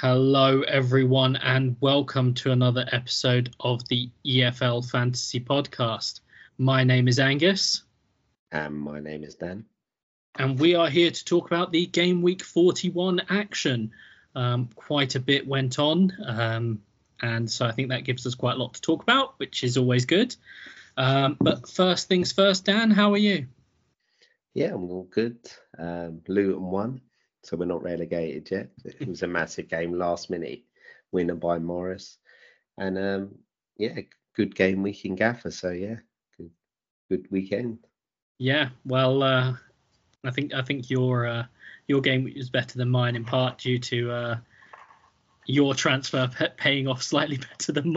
Hello, everyone, and welcome to another episode of the EFL Fantasy Podcast. My name is Angus. And my name is Dan. And we are here to talk about the Game Week 41 action. Quite a bit went on, and so I think that gives us quite a lot to talk about, which is always good. But first things first, Dan, how are you? Yeah, I'm all good. Luton won, so we're not relegated yet. It was a massive game, last minute winner by Morris. And good game week in Gaffer. So yeah, good weekend. Yeah, well, I think your game was better than mine in part due to your transfer paying off slightly better than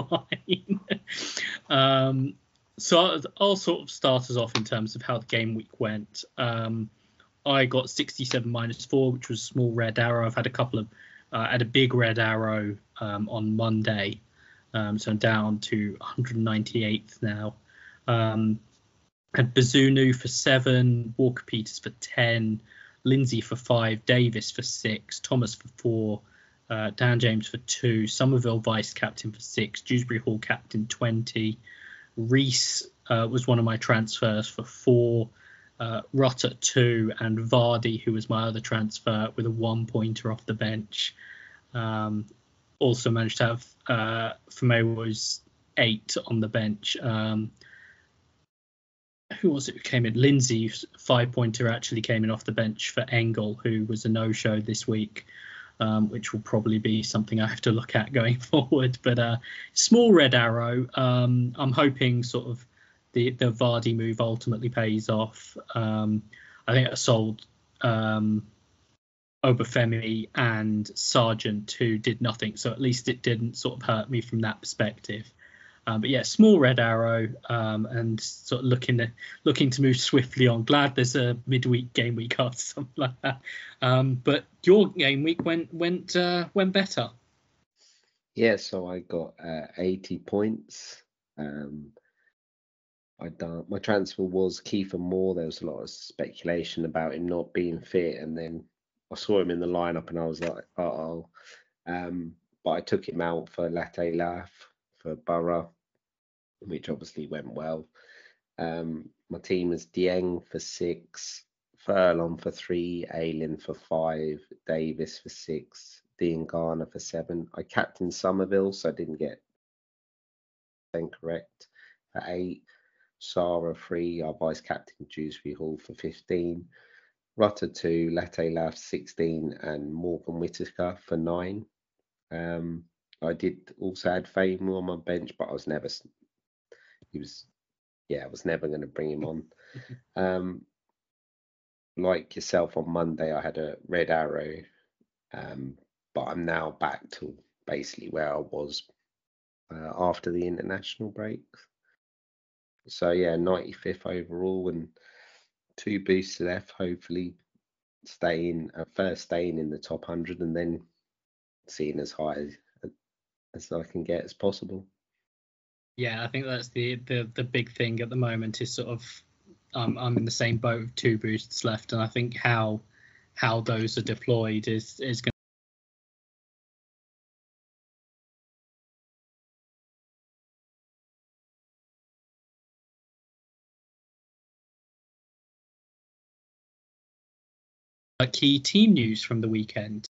mine. So I'll sort of start us off in terms of how the game week went. I got 67 -4, which was a small red arrow. I've had a couple of, had a big red arrow on Monday. So I'm down to 198th now. Had Bazunu for 7, Walker Peters for 10, Lindsay for 5, Davis for 6, Thomas for 4, Dan James for 2, Somerville vice captain for 6, Dewsbury Hall captain 20, Reese was one of my transfers for 4, Rutter 2, and Vardy, who was my other transfer, with a 1-pointer off the bench. Also managed to have Famewo's 8 on the bench. Who was it who came in? Lindsay, 5-pointer, actually came in off the bench for Engel, who was a no-show this week, which will probably be something I have to look at going forward. But small red arrow. I'm hoping sort of the Vardy move ultimately pays off. I think I sold Obafemi and Sargent, who did nothing, so at least it didn't sort of hurt me from that perspective. But yeah, small red arrow, and sort of looking to move swiftly on. Glad there's a midweek game week after something like that. But your game week went better. Yeah, so I got 80 points. My transfer was Kiefer Moore. There was a lot of speculation about him not being fit, and then I saw him in the lineup, and I was like, uh-oh. But I took him out for Latte Laugh for Borough, which obviously went well. My team is Dieng for 6, Furlong for 3, Aylin for 5, Davis for 6, Dean Garner for 7. I captained Somerville, so I didn't get correct, for 8. Sarah 3, our vice captain Dewsbury Hall for 15. Rutter 2, Latte Laugh 16, and Morgan Whitaker for 9. I did also add Fame on my bench, but I was never going to bring him on. Like yourself on Monday, I had a red arrow, but I'm now back to basically where I was after the international break. So yeah, 95th overall and 2 boosts left. Hopefully, staying in the top 100 and then seeing as high as I can get as possible. Yeah, I think that's the big thing at the moment is sort of I'm in the same boat with 2 boosts left, and I think how those are deployed is going to key team news from the weekend.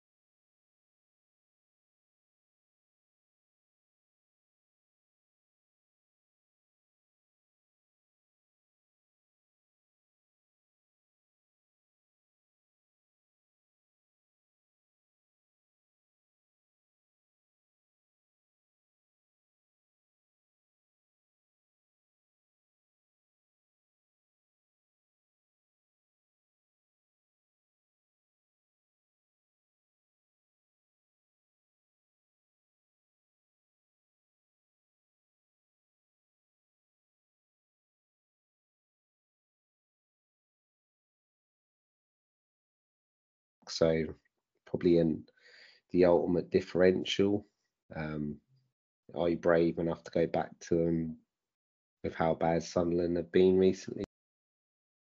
So probably in the ultimate differential. Are you brave enough to go back to them with how bad Sunderland have been recently?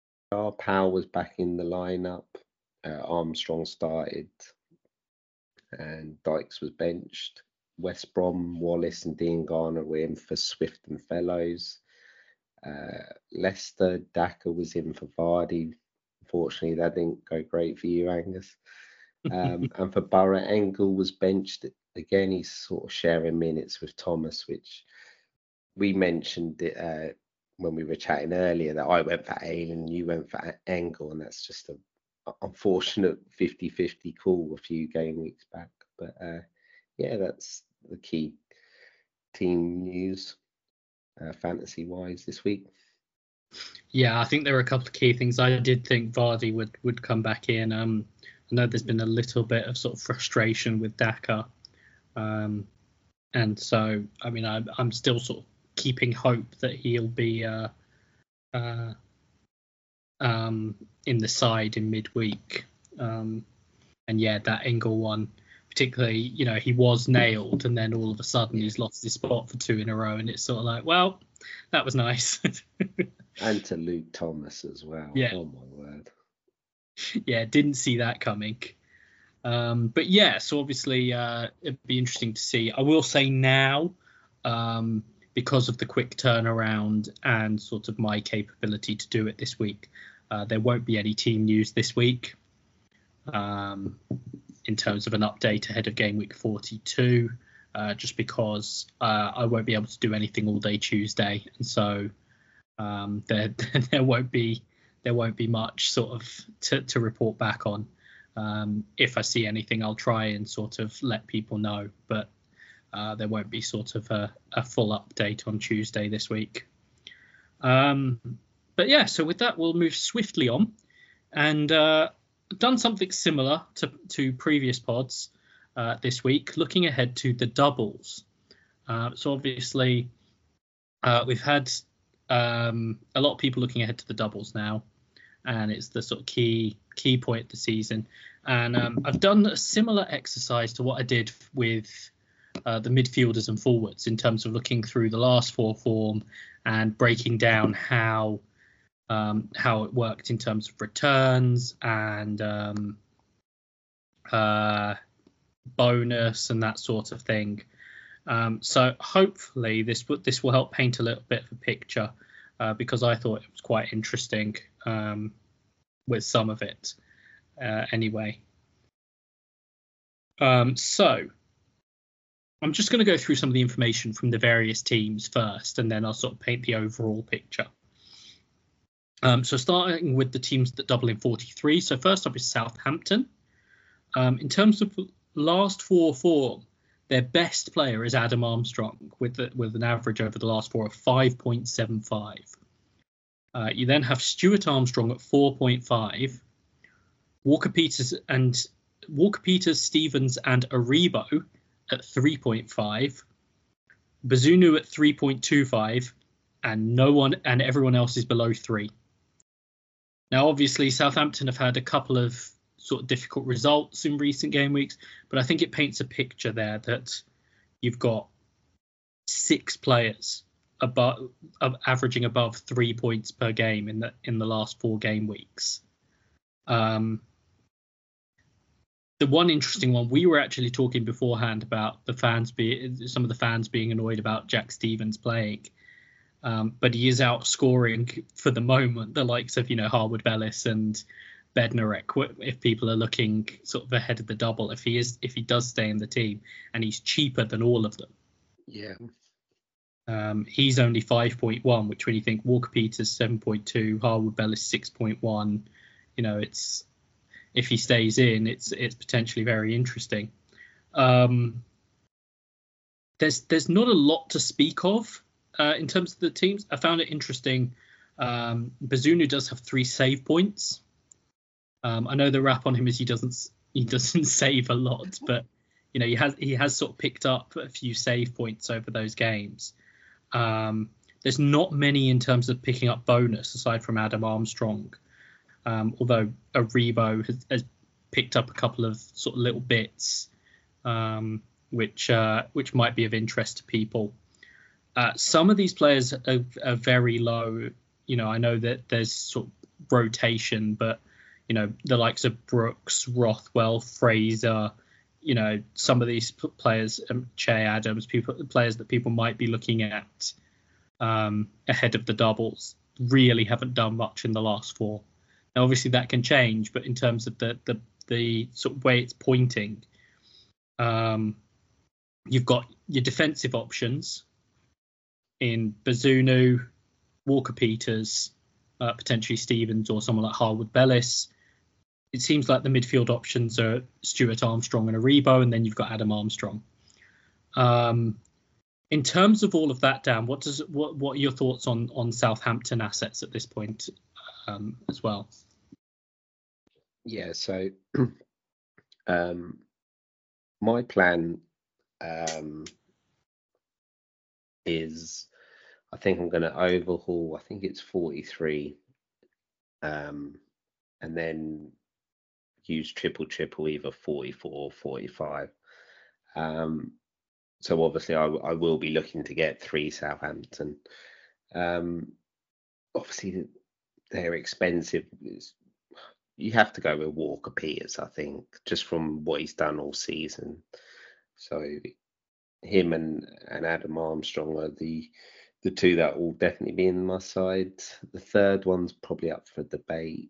Powell was back in the lineup. Armstrong started. and Dykes was benched. West Brom, Wallace and Dean Garner were in for Swift and Fellows. Leicester, Daka was in for Vardy. Unfortunately, that didn't go great for you, Angus. And for Borough, Engel was benched. Again, he's sort of sharing minutes with Thomas, which we mentioned it, when we were chatting earlier, that I went for Aylan and you went for Engel, and that's just an unfortunate 50-50 call a few game weeks back. But yeah, that's the key team news fantasy-wise this week. Yeah, I think there were a couple of key things. I did think Vardy would come back in. I know there's been a little bit of sort of frustration with Daka. And so, I mean, I'm still sort of keeping hope that he'll be in the side in midweek. And yeah, that Engel one, particularly, you know, he was nailed and then all of a sudden he's lost his spot for 2 in a row. And it's sort of like, well, that was nice. And to Luke Thomas as well. Yeah. Oh, my word. Yeah, didn't see that coming. But yeah, so obviously it'd be interesting to see. I will say now, because of the quick turnaround and sort of my capability to do it this week, there won't be any team news this week in terms of an update ahead of game week 42, just because I won't be able to do anything all day Tuesday. And so there won't be much sort of to report back on. If I see anything, I'll try and sort of let people know, but there won't be sort of a full update on Tuesday this week. But yeah, so with that, we'll move swiftly on, and done something similar to previous pods this week, looking ahead to the doubles. So obviously we've had a lot of people looking ahead to the doubles now, and it's the sort of key point of the season. And I've done a similar exercise to what I did with the midfielders and forwards in terms of looking through the last 4 form and breaking down how it worked in terms of returns and bonus and that sort of thing. So hopefully this will help paint a little bit of a picture, because I thought it was quite interesting with some of it anyway. So I'm just going to go through some of the information from the various teams first, and then I'll sort of paint the overall picture. So starting with the teams that double in 43. So first up is Southampton. In terms of last 4 form, their best player is Adam Armstrong with an average over the last 4 of 5.75. You then have Stuart Armstrong at 4.5, Walker Peters, Stevens, and Aribo at 3.5, Bazunu at 3.25, and everyone else is below 3. Now, obviously, Southampton have had a couple of sort of difficult results in recent game weeks, but I think it paints a picture there that you've got 6 players averaging above 3 points per game in the last 4 game weeks. The one interesting one, we were actually talking beforehand about some of the fans being annoyed about Jack Stevens playing, but he is outscoring for the moment the likes of Harwood Bellis and Bednarek, if people are looking sort of ahead of the double, if he does stay in the team, and he's cheaper than all of them. Yeah. He's only 5.1, which when you think Walker Peters 7.2, Harwood Bellis 6.1, it's, if he stays in, it's potentially very interesting. There's not a lot to speak of in terms of the teams. I found it interesting. Bazunu does have 3 save points. I know the rap on him is he doesn't save a lot, but he has sort of picked up a few save points over those games. There's not many in terms of picking up bonus aside from Adam Armstrong, although Aribo has picked up a couple of sort of little bits, which might be of interest to people. Some of these players are very low. I know that there's sort of rotation, but the likes of Brooks, Rothwell, Fraser, some of these players, Che Adams, players that people might be looking at ahead of the doubles, really haven't done much in the last 4. Now, obviously that can change, but in terms of the sort of way it's pointing, you've got your defensive options in Bazunu, Walker-Peters, potentially Stevens, or someone like Harwood-Bellis. It seems like the midfield options are Stuart Armstrong and Aribo, and then you've got Adam Armstrong. In terms of all of that, Dan, what are your thoughts on Southampton assets at this point as well? Yeah, so my plan is, I think I'm going to overhaul, I think it's 43, and then use triple either 44 or 45. So obviously I will be looking to get 3 Southampton. Obviously they're expensive. You have to go with Walker-Peters, I think, just from what he's done all season. So him and Adam Armstrong are the 2 that will definitely be in my side. The third one's probably up for debate.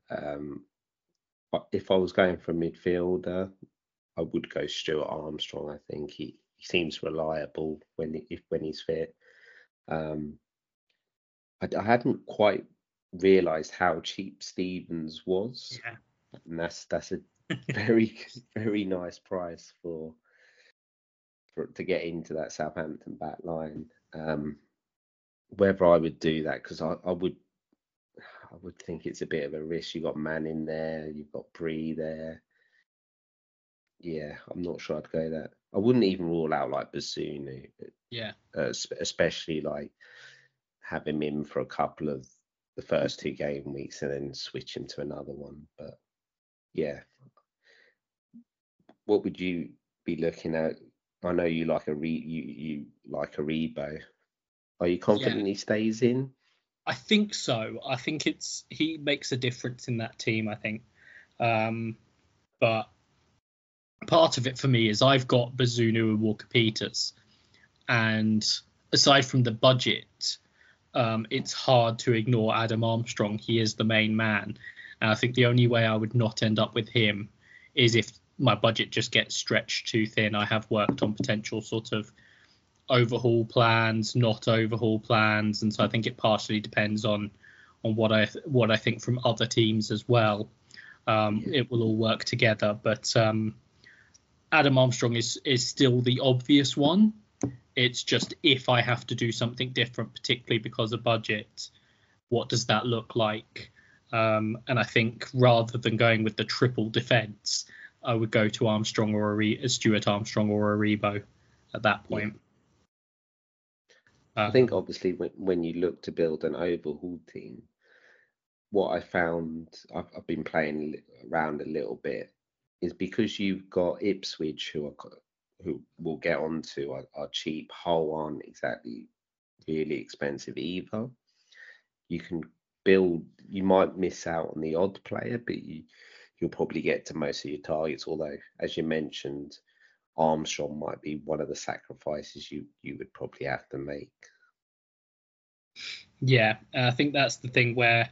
If I was going for a midfielder, I would go Stuart Armstrong. I think he seems reliable when he's fit. I hadn't quite realised how cheap Stevens was, and that's a very very nice price for to get into that Southampton back line. Whether I would do that, because I would think it's a bit of a risk. You've got Manning there, you've got Bree there. Yeah, I'm not sure I'd go that. I wouldn't even rule out like Bazunu. Yeah. Especially like have him in for a couple of the first 2 game weeks and then switch him to another one. But yeah, what would you be looking at? I know you like you like Aribo. Are you confident he stays in? I think so. I think he makes a difference in that team, I think. But part of it for me is I've got Bazunu and Walker-Peters, and aside from the budget, it's hard to ignore Adam Armstrong. He is the main man, and I think the only way I would not end up with him is if my budget just gets stretched too thin. I have worked on potential sort of overhaul plans, not overhaul plans, and so I think it partially depends on what I think from other teams as well. It will all work together, but Adam Armstrong is still the obvious one. It's just if I have to do something different, particularly because of budget, what does that look like? And I think rather than going with the triple defence, I would go to Armstrong or Stuart Armstrong or Aribo at that point. I think obviously when you look to build an overhaul team, what I found, I've been playing around a little bit, is because you've got Ipswich who we'll get onto are cheap. Hull aren't exactly really expensive either. You can build. You might miss out on the odd player, but you'll probably get to most of your targets. Although, as you mentioned, Armstrong might be one of the sacrifices you would probably have to make. Yeah, I think that's the thing where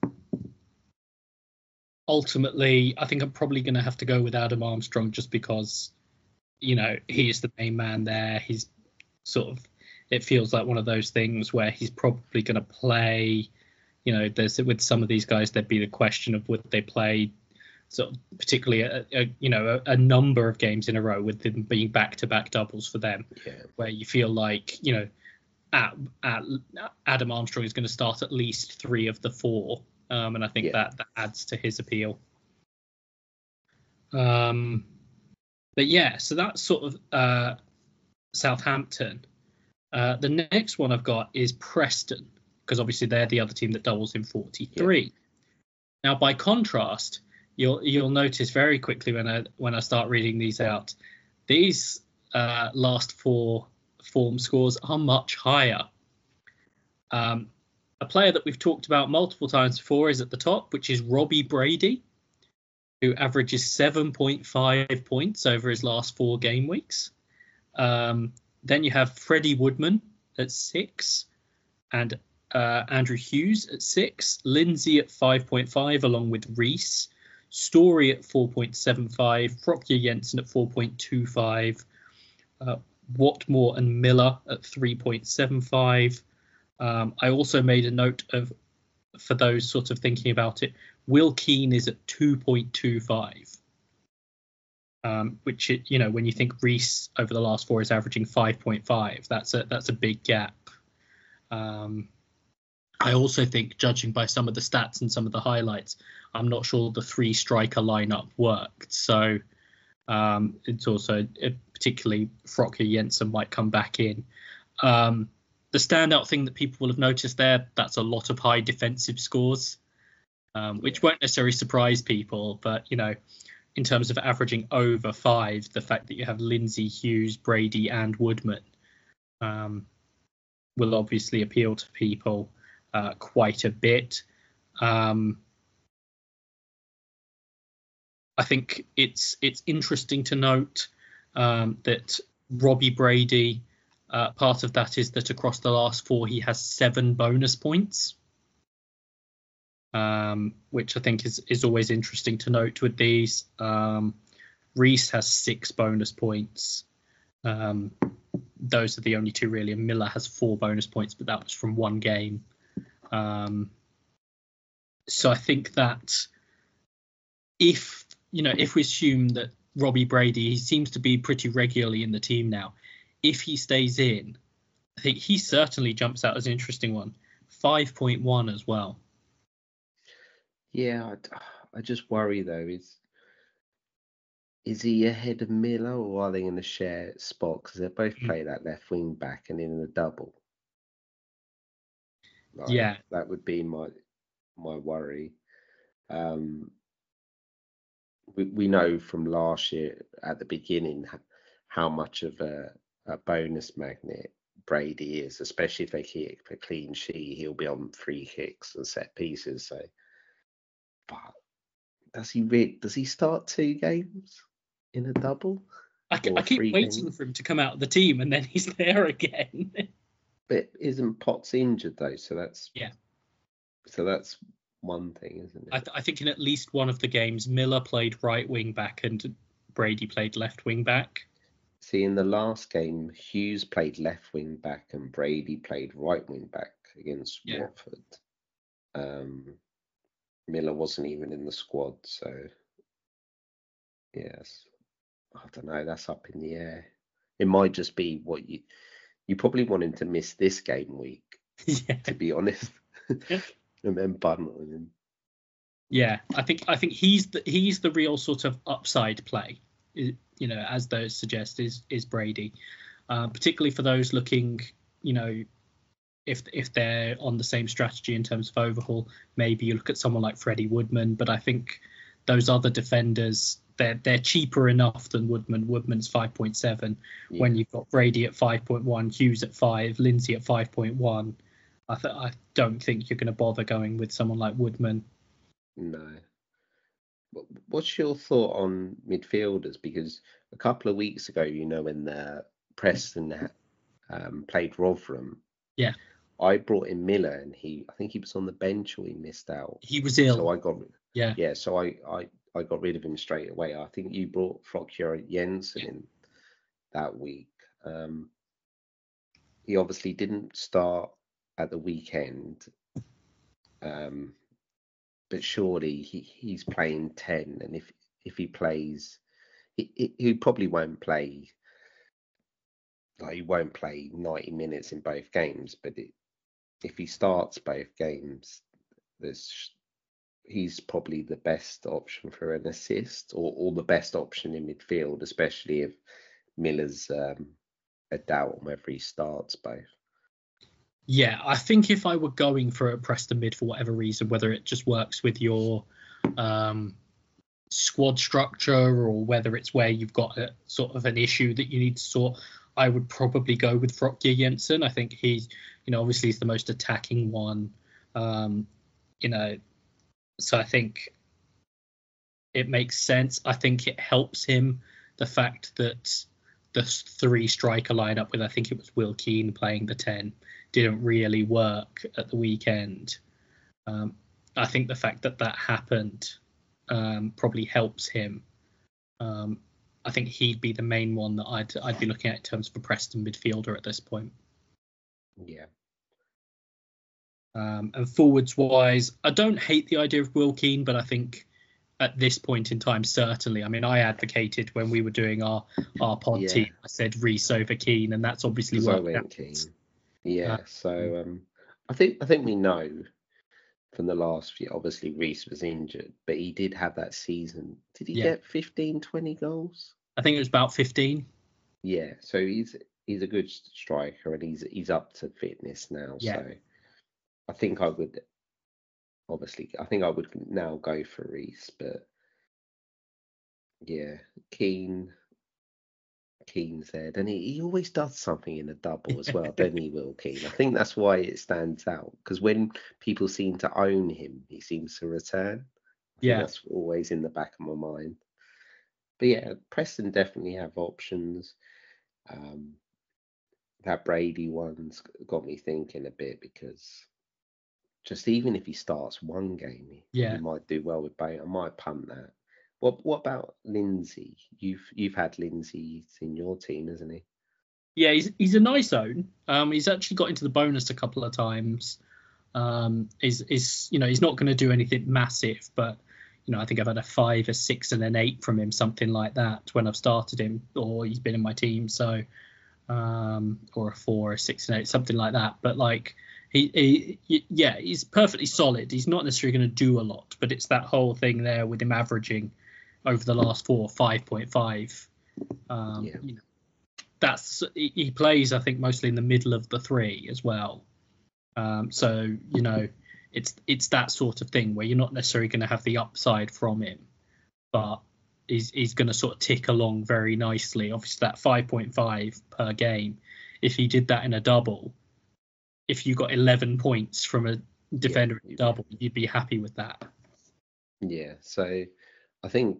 ultimately I think I'm probably going to have to go with Adam Armstrong just because, he's the main man there. He's sort of, it feels like one of those things where he's probably going to play. There's with some of these guys, there'd be the question of would they play sort of particularly a number of games in a row with them being back-to-back doubles for them, where you feel like Adam Armstrong is going to start at least 3 of the 4, and I think that adds to his appeal. But yeah, so that's sort of Southampton. The next one I've got is Preston, because obviously they're the other team that doubles in 43. Yeah. Now, by contrast, you'll notice very quickly when I start reading these out, these last 4 form scores are much higher. A player that we've talked about multiple times before is at the top, which is Robbie Brady. who averages 7.5 points over his last 4 game weeks. Then you have Freddie Woodman at 6, and Andrew Hughes at 6, Lindsay at 5.5, along with Reese, Story at 4.75, Frokya Jensen at 4.25, Watmore and Miller at 3.75. I also made a note of, for those sort of thinking about it, Will Keane is at 2.25. Which, when you think Reese over the last 4 is averaging 5.5, that's a big gap. I also think, judging by some of the stats and some of the highlights, I'm not sure the 3 striker lineup worked. So it's also particularly Frokya Jensen might come back in. The standout thing that people will have noticed there, that's a lot of high defensive scores, which won't necessarily surprise people. But, in terms of averaging over 5, the fact that you have Lindsay, Hughes, Brady and Woodman will obviously appeal to people quite a bit. I think it's interesting to note that Robbie Brady, part of that is that across the last 4 he has 7 bonus points, which I think is always interesting to note with these. Reese has 6 bonus points. Those are the only 2 really, and Miller has 4 bonus points, but that was from 1 game. So I think that if we assume that Robbie Brady, he seems to be pretty regularly in the team now, if he stays in, I think he certainly jumps out as an interesting one. 5.1 as well. Yeah, I just worry though, is he ahead of Miller, or are they going to share spot? Because they both play that left wing back and in the double. Yeah, that would be my worry. We know from last year at the beginning how much of a bonus magnet Brady is, especially if they keep a clean sheet. He'll be on free kicks and set pieces. So, but does he start 2 games in a double? I keep waiting for him to come out of the team, and then he's there again. But isn't Potts injured though? So that's yeah. So that's one thing, isn't it? I think in at least one of the games, Miller played right wing back and Brady played left wing back. See, in the last game, Hughes played left wing back and Brady played right wing back against Watford. Miller wasn't even in the squad, so yes, I don't know. That's up in the air. It might just be what you probably want him to miss this game week, to be honest, and then bundle him. Yeah, I think he's the real sort of upside play, as those suggest is Brady, particularly for those looking, if they're on the same strategy in terms of overhaul. Maybe you look at someone like Freddie Woodman, but I think those other defenders, they're cheaper enough than Woodman. Woodman's 5.7 when you've got Brady at 5.1, Hughes at 5, Lindsay at 5.1. I don't think you're going to bother going with someone like Woodman. No. What's your thought on midfielders? Because a couple of weeks ago, when Preston played Rotherham, I brought in Miller, and I think he was on the bench, or he missed out. He was ill. So I got So I got rid of him straight away. I think you brought Frokya Jensen in that week. He obviously didn't start at the weekend. But surely he's playing 10, and if he plays, he probably won't play. Like, he won't play 90 minutes in both games. But if he starts both games, he's probably the best option for an assist, or the best option in midfield, especially if Miller's a doubt on whether he starts both. Yeah, I think if I were going for a Preston mid for whatever reason, whether it just works with your squad structure, or whether it's where you've got a sort of an issue that you need to sort, I would probably go with Frokya Jensen. I think he's, obviously he's the most attacking one. So I think it makes sense. I think it helps him, the fact that the 3 striker lineup with, I think it was Will Keane playing the 10, didn't really work at the weekend. I think the fact that happened probably helps him. I think he'd be the main one that I'd be looking at in terms of a Preston midfielder at this point. Yeah. And forwards wise, I don't hate the idea of Will Keane, but I think at this point in time, certainly. I mean, I advocated when we were doing our pod team, I said Reece over Keane, and that's obviously worked out. Keane. Yeah, so I think we know from the last year, obviously Reece was injured, but he did have that season. Did he get 15, 20 goals? I think it was about 15. Yeah, so he's a good striker, and he's up to fitness now. Yeah. So I think I would now go for Reece, but yeah, Keane's there, and he always does something in a double as well, doesn't he, Will Keane? I think that's why it stands out, because when people seem to own him, he seems to return. I think that's always in the back of my mind. But yeah, Preston definitely have options. That Brady one's got me thinking a bit, because just even if he starts one game, he might do well with Bale. I might punt that. What about Lindsay? You've had Lindsay in your team, hasn't he? Yeah, he's a nice own. He's actually got into the bonus a couple of times. He's not going to do anything massive, but I think I've had a 5, a 6, and an 8 from him, something like that, when I've started him, or he's been in my team. So, or a 4, a 6, and 8, something like that. But like he's perfectly solid. He's not necessarily going to do a lot, but it's that whole thing there with him averaging over the last 4, 5.5. He plays, I think, mostly in the middle of the 3 as well. So it's that sort of thing where you're not necessarily going to have the upside from him, but he's going to sort of tick along very nicely. Obviously, that 5.5 per game, if he did that in a double, if you got 11 points from a defender in a double, you'd be happy with that. Yeah, so I think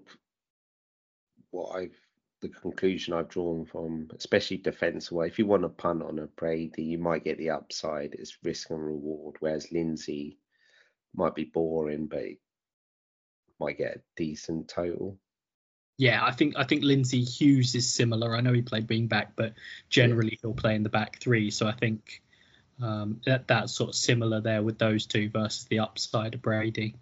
the conclusion I've drawn from, especially defence away, if you want to punt on a Brady, you might get the upside. It's risk and reward, whereas Lindsay might be boring, but might get a decent total. Yeah, I think Lindsay Hughes is similar. I know he played wing back, but generally he'll play in the back 3. So I think that's sort of similar there with those two versus the upside of Brady.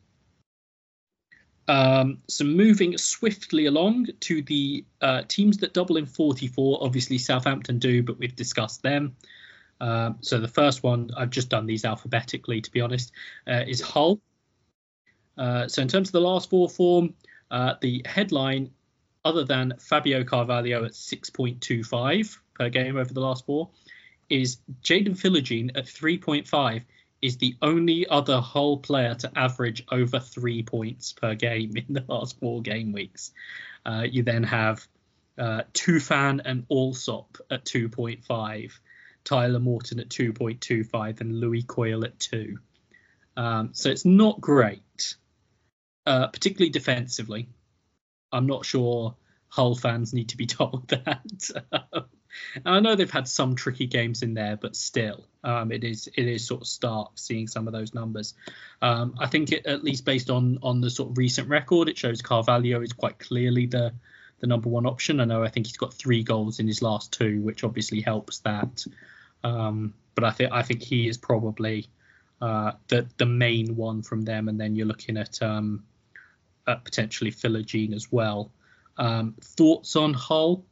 So moving swiftly along to the teams that double in 44. Obviously Southampton do, but we've discussed them. So the first one, I've just done these alphabetically, to be honest, is Hull. So in terms of the last 4 form, the headline, other than Fabio Carvalho at 6.25 per game over the last 4, is Jaden Philogene at 3.5. is the only other Hull player to average over 3 points per game in the last 4 game weeks. You then have Tufan and Allsop at 2.5, Tyler Morton at 2.25, and Louis Coyle at 2. So it's not great, particularly defensively. I'm not sure Hull fans need to be told that. I know they've had some tricky games in there, but still, it is sort of stark seeing some of those numbers. I think at least based on the sort of recent record, it shows Carvalho is quite clearly the number one option. I think he's got 3 goals in his last 2, which obviously helps that. But I think he is probably the main one from them, and then you're looking at potentially Philogene as well. Thoughts on Hull?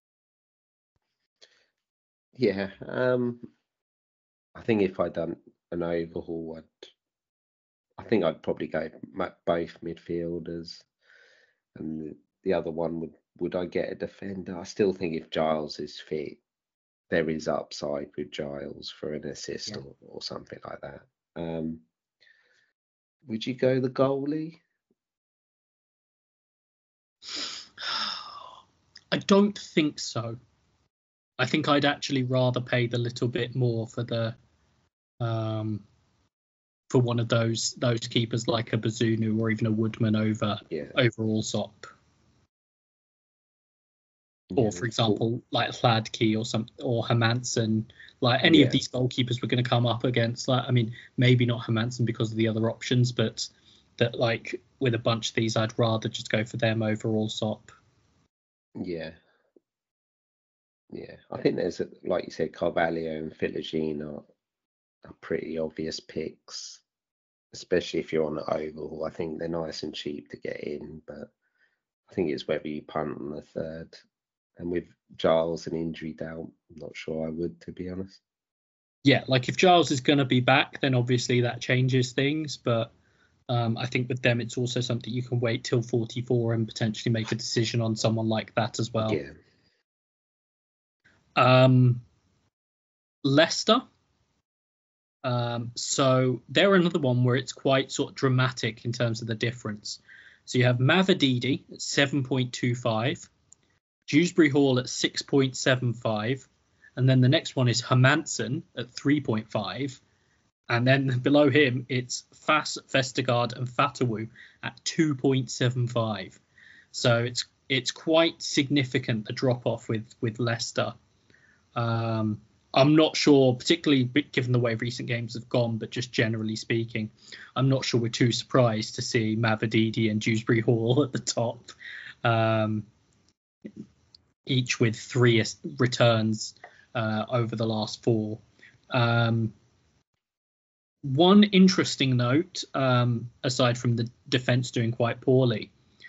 Yeah, I think if I'd done an overhaul, I think I'd probably go both midfielders, and the other one would I get a defender? I still think if Giles is fit, there is upside with Giles for an assist or something like that. Would you go the goalie? I don't think so. I think I'd actually rather pay the little bit more for the for one of those keepers like a Bazunu or even a Woodman over Allsop. Or, for example, like Hladky or Hermansson, like any of these goalkeepers we're going to come up against. Like, I mean, maybe not Hermansson because of the other options, but that, like, with a bunch of these, I'd rather just go for them over Allsop. Yeah. Yeah. I think there's, like you said, Carvalho and Philogene are pretty obvious picks, especially if you're on the oval. I think they're nice and cheap to get in, but I think it's whether you punt on the third. And with Giles and injury doubt, I'm not sure I would, to be honest. Yeah, like if Giles is going to be back, then obviously that changes things. But I think with them, it's also something you can wait till 44 and potentially make a decision on someone like that as well. Yeah. Leicester. So they're another one where it's quite sort of dramatic in terms of the difference. So you have Mavididi at 7.25. Dewsbury Hall at 6.75, and then the next one is Hermansson at 3.5, and then below him it's Fass, Vestergaard, and Fatawu at 2.75. So it's quite significant, the drop off with Leicester. I'm not sure, particularly given the way recent games have gone, but just generally speaking, I'm not sure we're too surprised to see Mavididi and Dewsbury Hall at the top. Each with 3 returns over the last 4. One interesting note, aside from the defence doing quite poorly,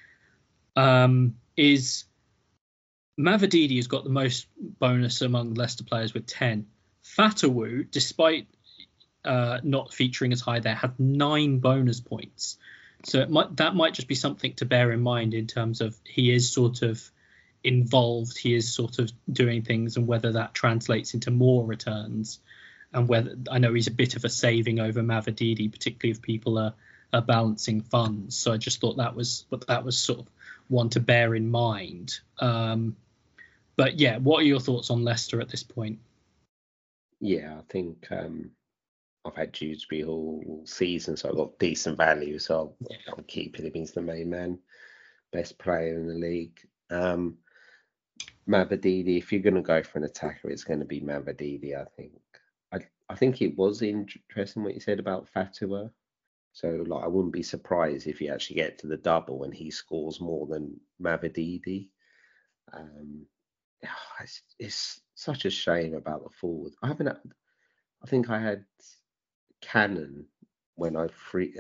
is Mavididi has got the most bonus among Leicester players with 10. Fatawu, despite not featuring as high there, had 9 bonus points. So that might just be something to bear in mind in terms of he is sort of involved, he is sort of doing things, and whether that translates into more returns, and whether, I know he's a bit of a saving over Mavididi, particularly if people are balancing funds. So I just thought that was sort of one to bear in mind. But yeah, what are your thoughts on Leicester at this point? Yeah, I think I've had Dewsbury all season, so I've got decent value, so I'm keeping him. He's the main man, best player in the league. Mavididi, if you're going to go for an attacker, it's going to be Mavididi, I think. I think it was interesting what you said about Fatawu. So, like, I wouldn't be surprised if you actually get to the double and he scores more than Mavididi. It's such a shame about the forward. I think I had Cannon when I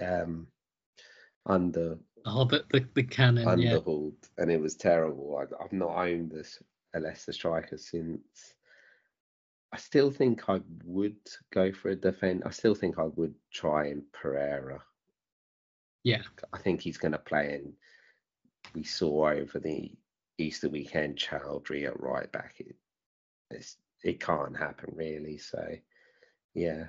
under. Oh, the Cannon, underhauled, and it was terrible. I've not owned a Leicester striker since. I still think I would go for a defend. I still think I would try in Pereira. Yeah. I think he's going to play, and we saw over the Easter weekend Chowdhury at right back. It can't happen really. So yeah,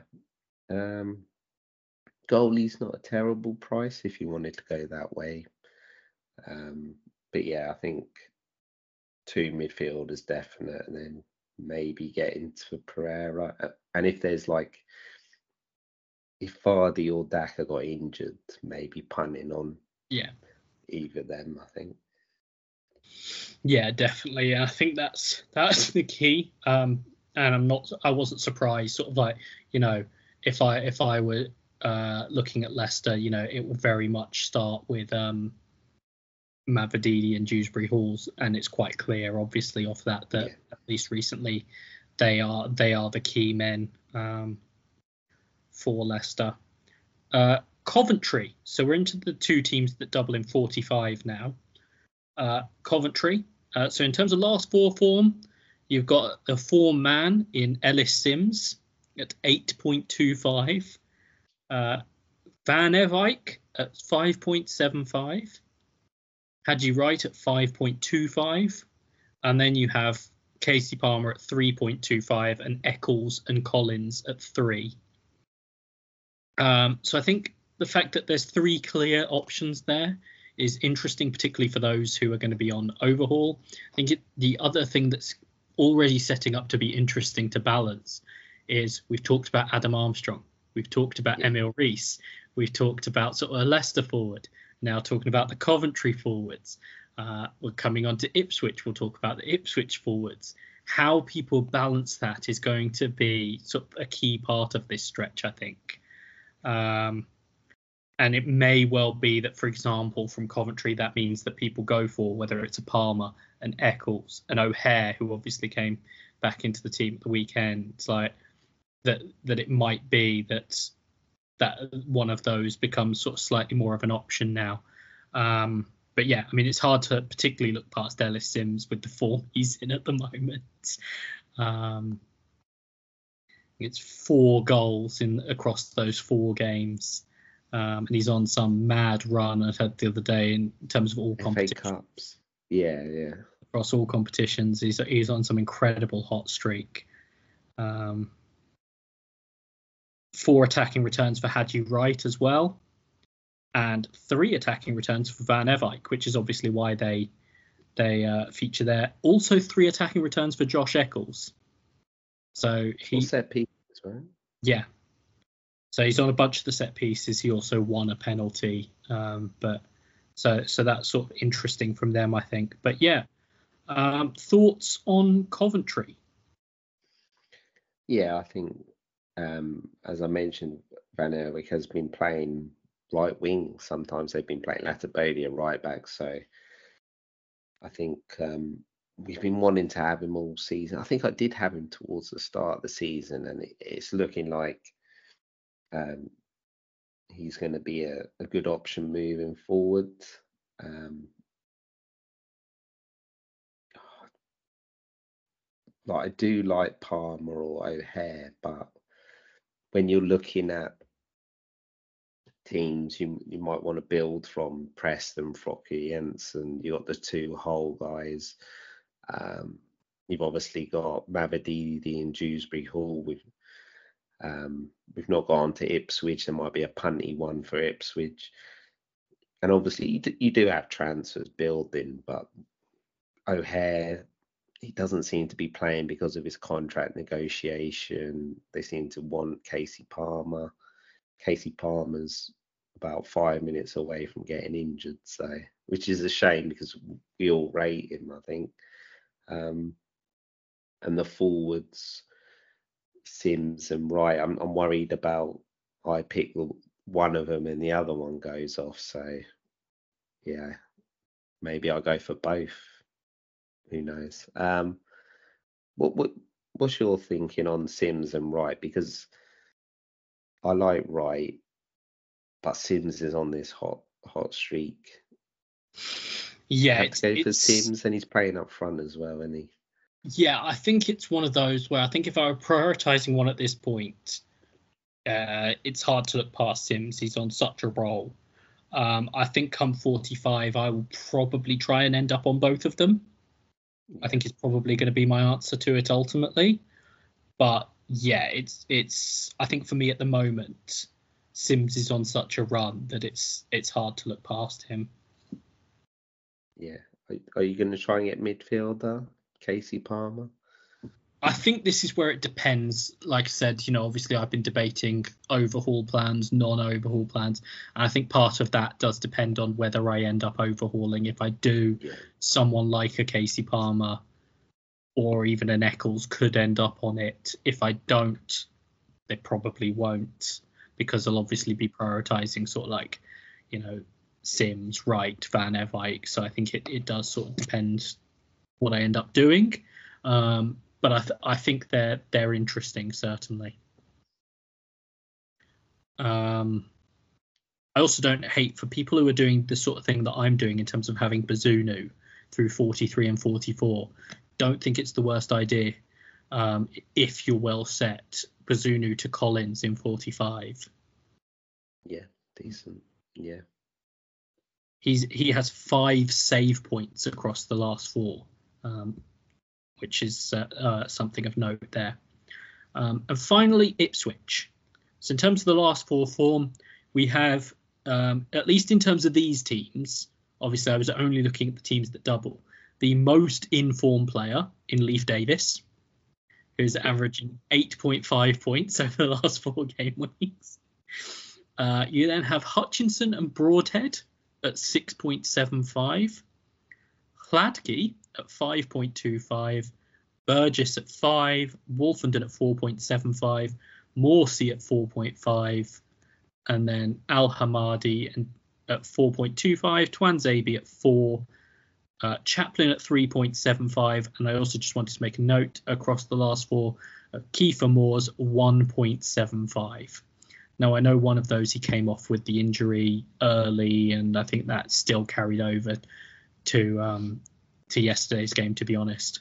goalie's not a terrible price if you wanted to go that way. But yeah, I think 2 midfielders definite, and then maybe get into Pereira. And if there's if Vardy or Daka got injured, maybe punting on either of them, I think. Yeah, definitely. I think that's the key. And I wasn't surprised, sort of like, if I were looking at Leicester, it would very much start with Mavididi and Dewsbury Halls, and it's quite clear, obviously, off that at least recently, they are the key men for Leicester. Coventry. So we're into the 2 teams that double in 45 now. Coventry. So in terms of last 4 form, you've got a form man in Ellis Sims at 8.25. Van Ewijk at 5.75. Haji Wright at 5.25, and then you have Casey Palmer at 3.25 and Eccles and Collins at 3. So I think the fact that there's 3 clear options there is interesting, particularly for those who are going to be on overhaul. I think the other thing that's already setting up to be interesting to balance is we've talked about Adam Armstrong. We've talked about Emil Rees. We've talked about sort of a Leicester forward. Now talking about the Coventry forwards. We're coming on to Ipswich. We'll talk about the Ipswich forwards. How people balance that is going to be sort of a key part of this stretch, I think. And it may well be that, for example, from Coventry, that means that people go for, whether it's a Palmer, an Eccles, an O'Hare, who obviously came back into the team at the weekend. It's like that it might be that one of those becomes sort of slightly more of an option now. But yeah, I mean, it's hard to particularly look past Ellis Sims with the form he's in at the moment. It's 4 goals across those 4 games. And he's on some mad run I heard the other day in terms of all competitions. FA Cups. Yeah. Across all competitions. He's on some incredible hot streak. 4 attacking returns for Haji Wright as well. And 3 attacking returns for Van Evijk, which is obviously why they feature there. Also 3 attacking returns for Josh Eccles. So he set pieces, right? Yeah. So he's on a bunch of the set pieces. He also won a penalty. But so that's sort of interesting from them, I think. But yeah, thoughts on Coventry? Yeah, I think as I mentioned, Van Evijk has been playing right wing. Sometimes they've been playing Latibeaudiere right back. So I think we've been wanting to have him all season. I think I did have him towards the start of the season, and it's looking like he's going to be a good option moving forward. Like I do like Palmer or O'Hare, but when you're looking at teams you might want to build from, Preston, Frocky, Jensen, you got the 2 Hull guys. You've obviously got Mavididi and Dewsbury Hall. We've not gone to Ipswich. There might be a punty one for Ipswich, and obviously you do have transfers building, but O'Hare, he doesn't seem to be playing because of his contract negotiation. They seem to want Casey Palmer. Casey Palmer's about 5 minutes away from getting injured, so which is a shame because we all rate him, I think. And the forwards, Sims and Wright, I'm worried about. I pick one of them and the other one goes off, so yeah, maybe I'll go for both. Who knows? What's your thinking on Sims and Wright? Because I like Wright, but Sims is on this hot streak. Yeah, it's for Sims, and he's playing up front as well, isn't he? Yeah, I think it's one of those where I think if I were prioritising one at this point, it's hard to look past Sims. He's on such a roll. I think come 45, I will probably try and end up on both of them. I think it's probably going to be my answer to it ultimately. But yeah, it's. I think for me at the moment, Sims is on such a run that it's hard to look past him. Yeah. Are you going to try and get midfielder Casey Palmer? I think this is where it depends. Like I said, obviously I've been debating overhaul plans, non-overhaul plans. And I think part of that does depend on whether I end up overhauling. If I do, someone like a Casey Palmer or even an Eccles could end up on it. If I don't, they probably won't, because they'll obviously be prioritising sort of like, Sims, Wright, Van Evijk. So I think it does sort of depend what I end up doing. But I think they're interesting, certainly. I also don't hate for people who are doing the sort of thing that I'm doing in terms of having Bazunu through 43 and 44. Don't think it's the worst idea if you're well set. Bazunu to Collins in 45. Yeah, decent. Yeah. He has 5 save points across the last 4. Which is something of note there. And finally, Ipswich. So in terms of the last 4 form, we have, at least in terms of these teams, obviously I was only looking at the teams that double, the most in-form player in Leif Davis, who's averaging 8.5 points over the last 4 game weeks. You then have Hutchinson and Broadhead at 6.75, Hladky at 5.25, Burgess at 5, Wolfenden at 4.75, Morsey at 4.5, and then Al Hamadi at 4.25, Twanzebe at 4, Chaplin at 3.75, and I also just wanted to make a note across the last 4, Kiefer Moore's 1.75. Now, I know one of those he came off with the injury early, and I think that still carried over to yesterday's game, to be honest.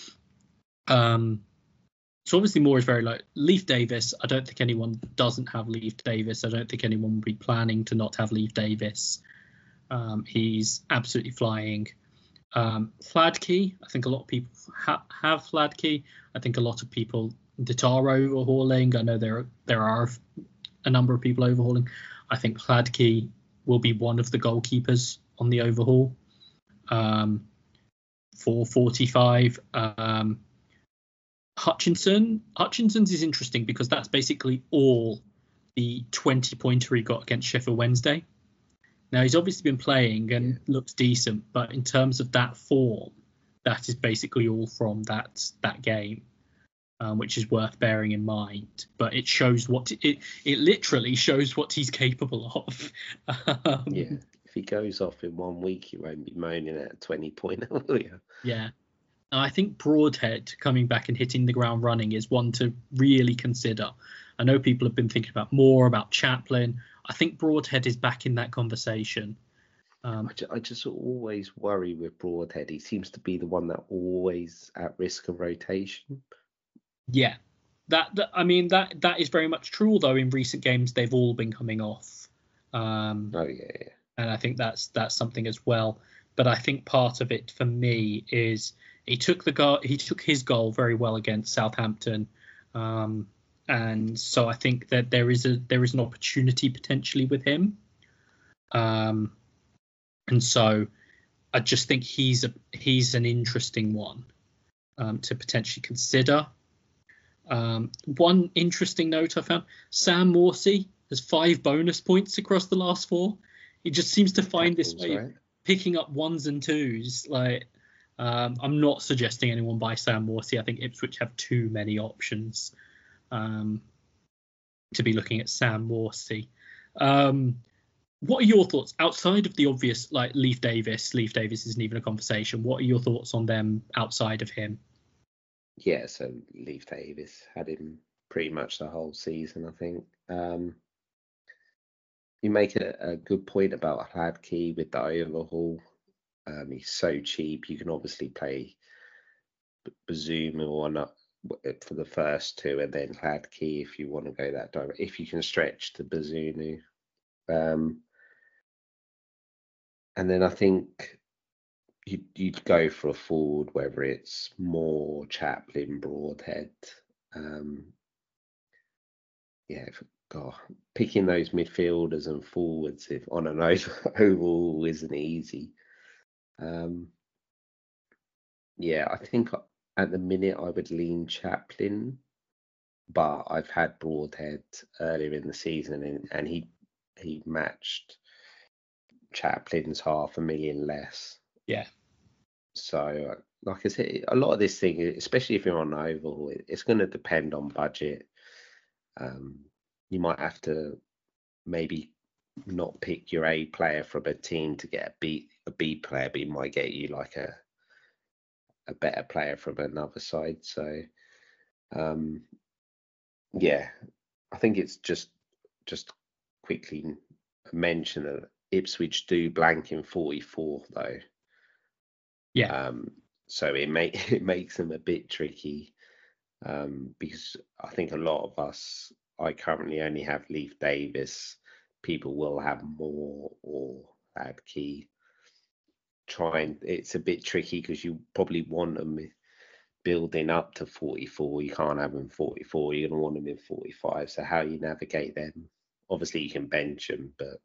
So obviously Moore is very low. Leif Davis, I don't think anyone doesn't have Leif Davis. I don't think anyone would be planning to not have Leif Davis. He's absolutely flying. Hladky, I think a lot of people have Hladky. I think a lot of people that are overhauling. I know there are a number of people overhauling. I think Hladky will be one of the goalkeepers on the overhaul for 45. Hutchinson's is interesting because that's basically all the 20-pointer he got against Sheffield Wednesday. Now, he's obviously been playing and looks decent, but in terms of that form, that is basically all from that game, which is worth bearing in mind. But it shows it literally shows what he's capable of. If he goes off in 1 week, you won't be moaning at a 20-pointer, will you? Yeah. I think Broadhead coming back and hitting the ground running is one to really consider. I know people have been thinking about Chaplin. I think Broadhead is back in that conversation. I just always worry with Broadhead. He seems to be the one that always at risk of rotation. Yeah, that is very much true. Although in recent games they've all been coming off. And I think that's something as well. But I think part of it for me is he took his goal very well against Southampton, and so I think that there is an opportunity potentially with him, and so I just think he's an interesting one to potentially consider. One interesting note I found: Sam Morsey has 5 bonus points across the last 4. He just seems to find this way of picking up 1s and 2s. Like, I'm not suggesting anyone buy Sam Morsey. I think Ipswich have too many options to be looking at Sam Morsey. What are your thoughts outside of the obvious, like Leif Davis? Leif Davis isn't even a conversation. What are your thoughts on them outside of him? Yeah, so Leif Davis had him pretty much the whole season, I think. You make a good point about Hladky with the overhaul. He's so cheap. You can obviously play Bazunu or not for the first 2, and then Hladky if you want to go that direction. If you can stretch to Bazunu, and then I think you'd go for a forward, whether it's Moore, Chaplin, Broadhead. Picking those midfielders and forwards on an overall isn't easy. I think at the minute I would lean Chaplin, but I've had Broadhead earlier in the season, and he matched Chaplin's $500,000 less. Yeah. So, like I said, a lot of this thing, especially if you're on overhaul, it's going to depend on budget. You might have to maybe not pick your A player from a team to get a B player, but you might get you like a better player from another side. So, I think it's just quickly mention that Ipswich do blank in 44 though. Yeah. So it makes them a bit tricky because I think a lot of us, I currently only have Leif Davis. People will have Moore or Hladky. It's a bit tricky because you probably want them building up to 44. You can't have them 44. You're going to want them in 45. So how you navigate them? Obviously, you can bench them, but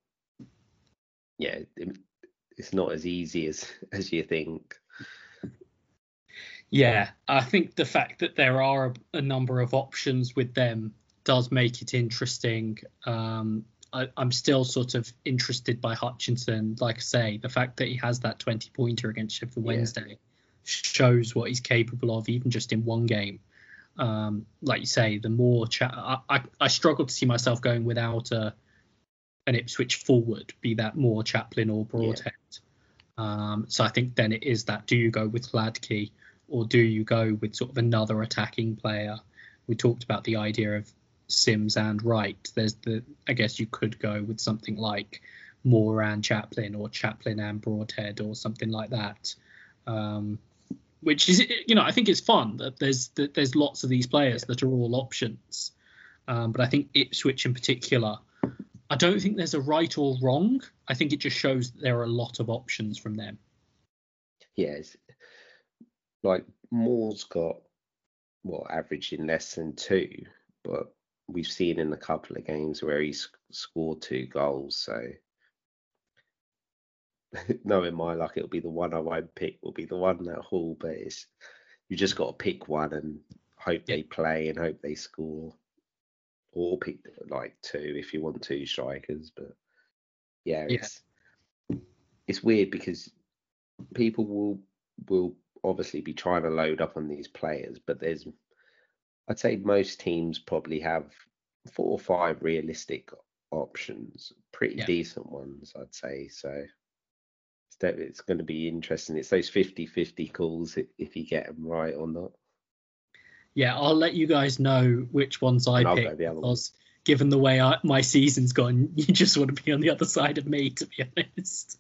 it's not as easy as you think. Yeah, I think the fact that there are a number of options with them does make it interesting. I'm still sort of interested by Hutchinson. Like I say, the fact that he has that 20-pointer against Sheffield Wednesday shows what he's capable of, even just in one game. Like you say, the more I struggle to see myself going without an Ipswich forward, be that more Chaplin or Broadhead. So I think then it is that, do you go with Hladky or do you go with sort of another attacking player? We talked about the idea of Sims and Wright. I guess you could go with something like Moore and Chaplin, or Chaplin and Broadhead, or something like that. Which is, I think it's fun that there's lots of these players that are all options. But I think Ipswich in particular, I don't think there's a right or wrong. I think it just shows that there are a lot of options from them. Yes. Like Moore's got averaging less than 2, but we've seen in a couple of games where he's scored 2 goals. So knowing my luck, it'll be the one I won't pick will be the one at Hull. But you just got to pick one and hope they play and hope they score, or pick like 2 if you want 2 strikers. But it's weird because people will obviously be trying to load up on these players, but I'd say most teams probably have 4 or 5 realistic options, pretty decent ones, I'd say. So it's going to be interesting. It's those 50-50 calls if you get them right or not. Yeah, I'll let you guys know which ones I pick, because given the way my season's gone, you just want to be on the other side of me, to be honest.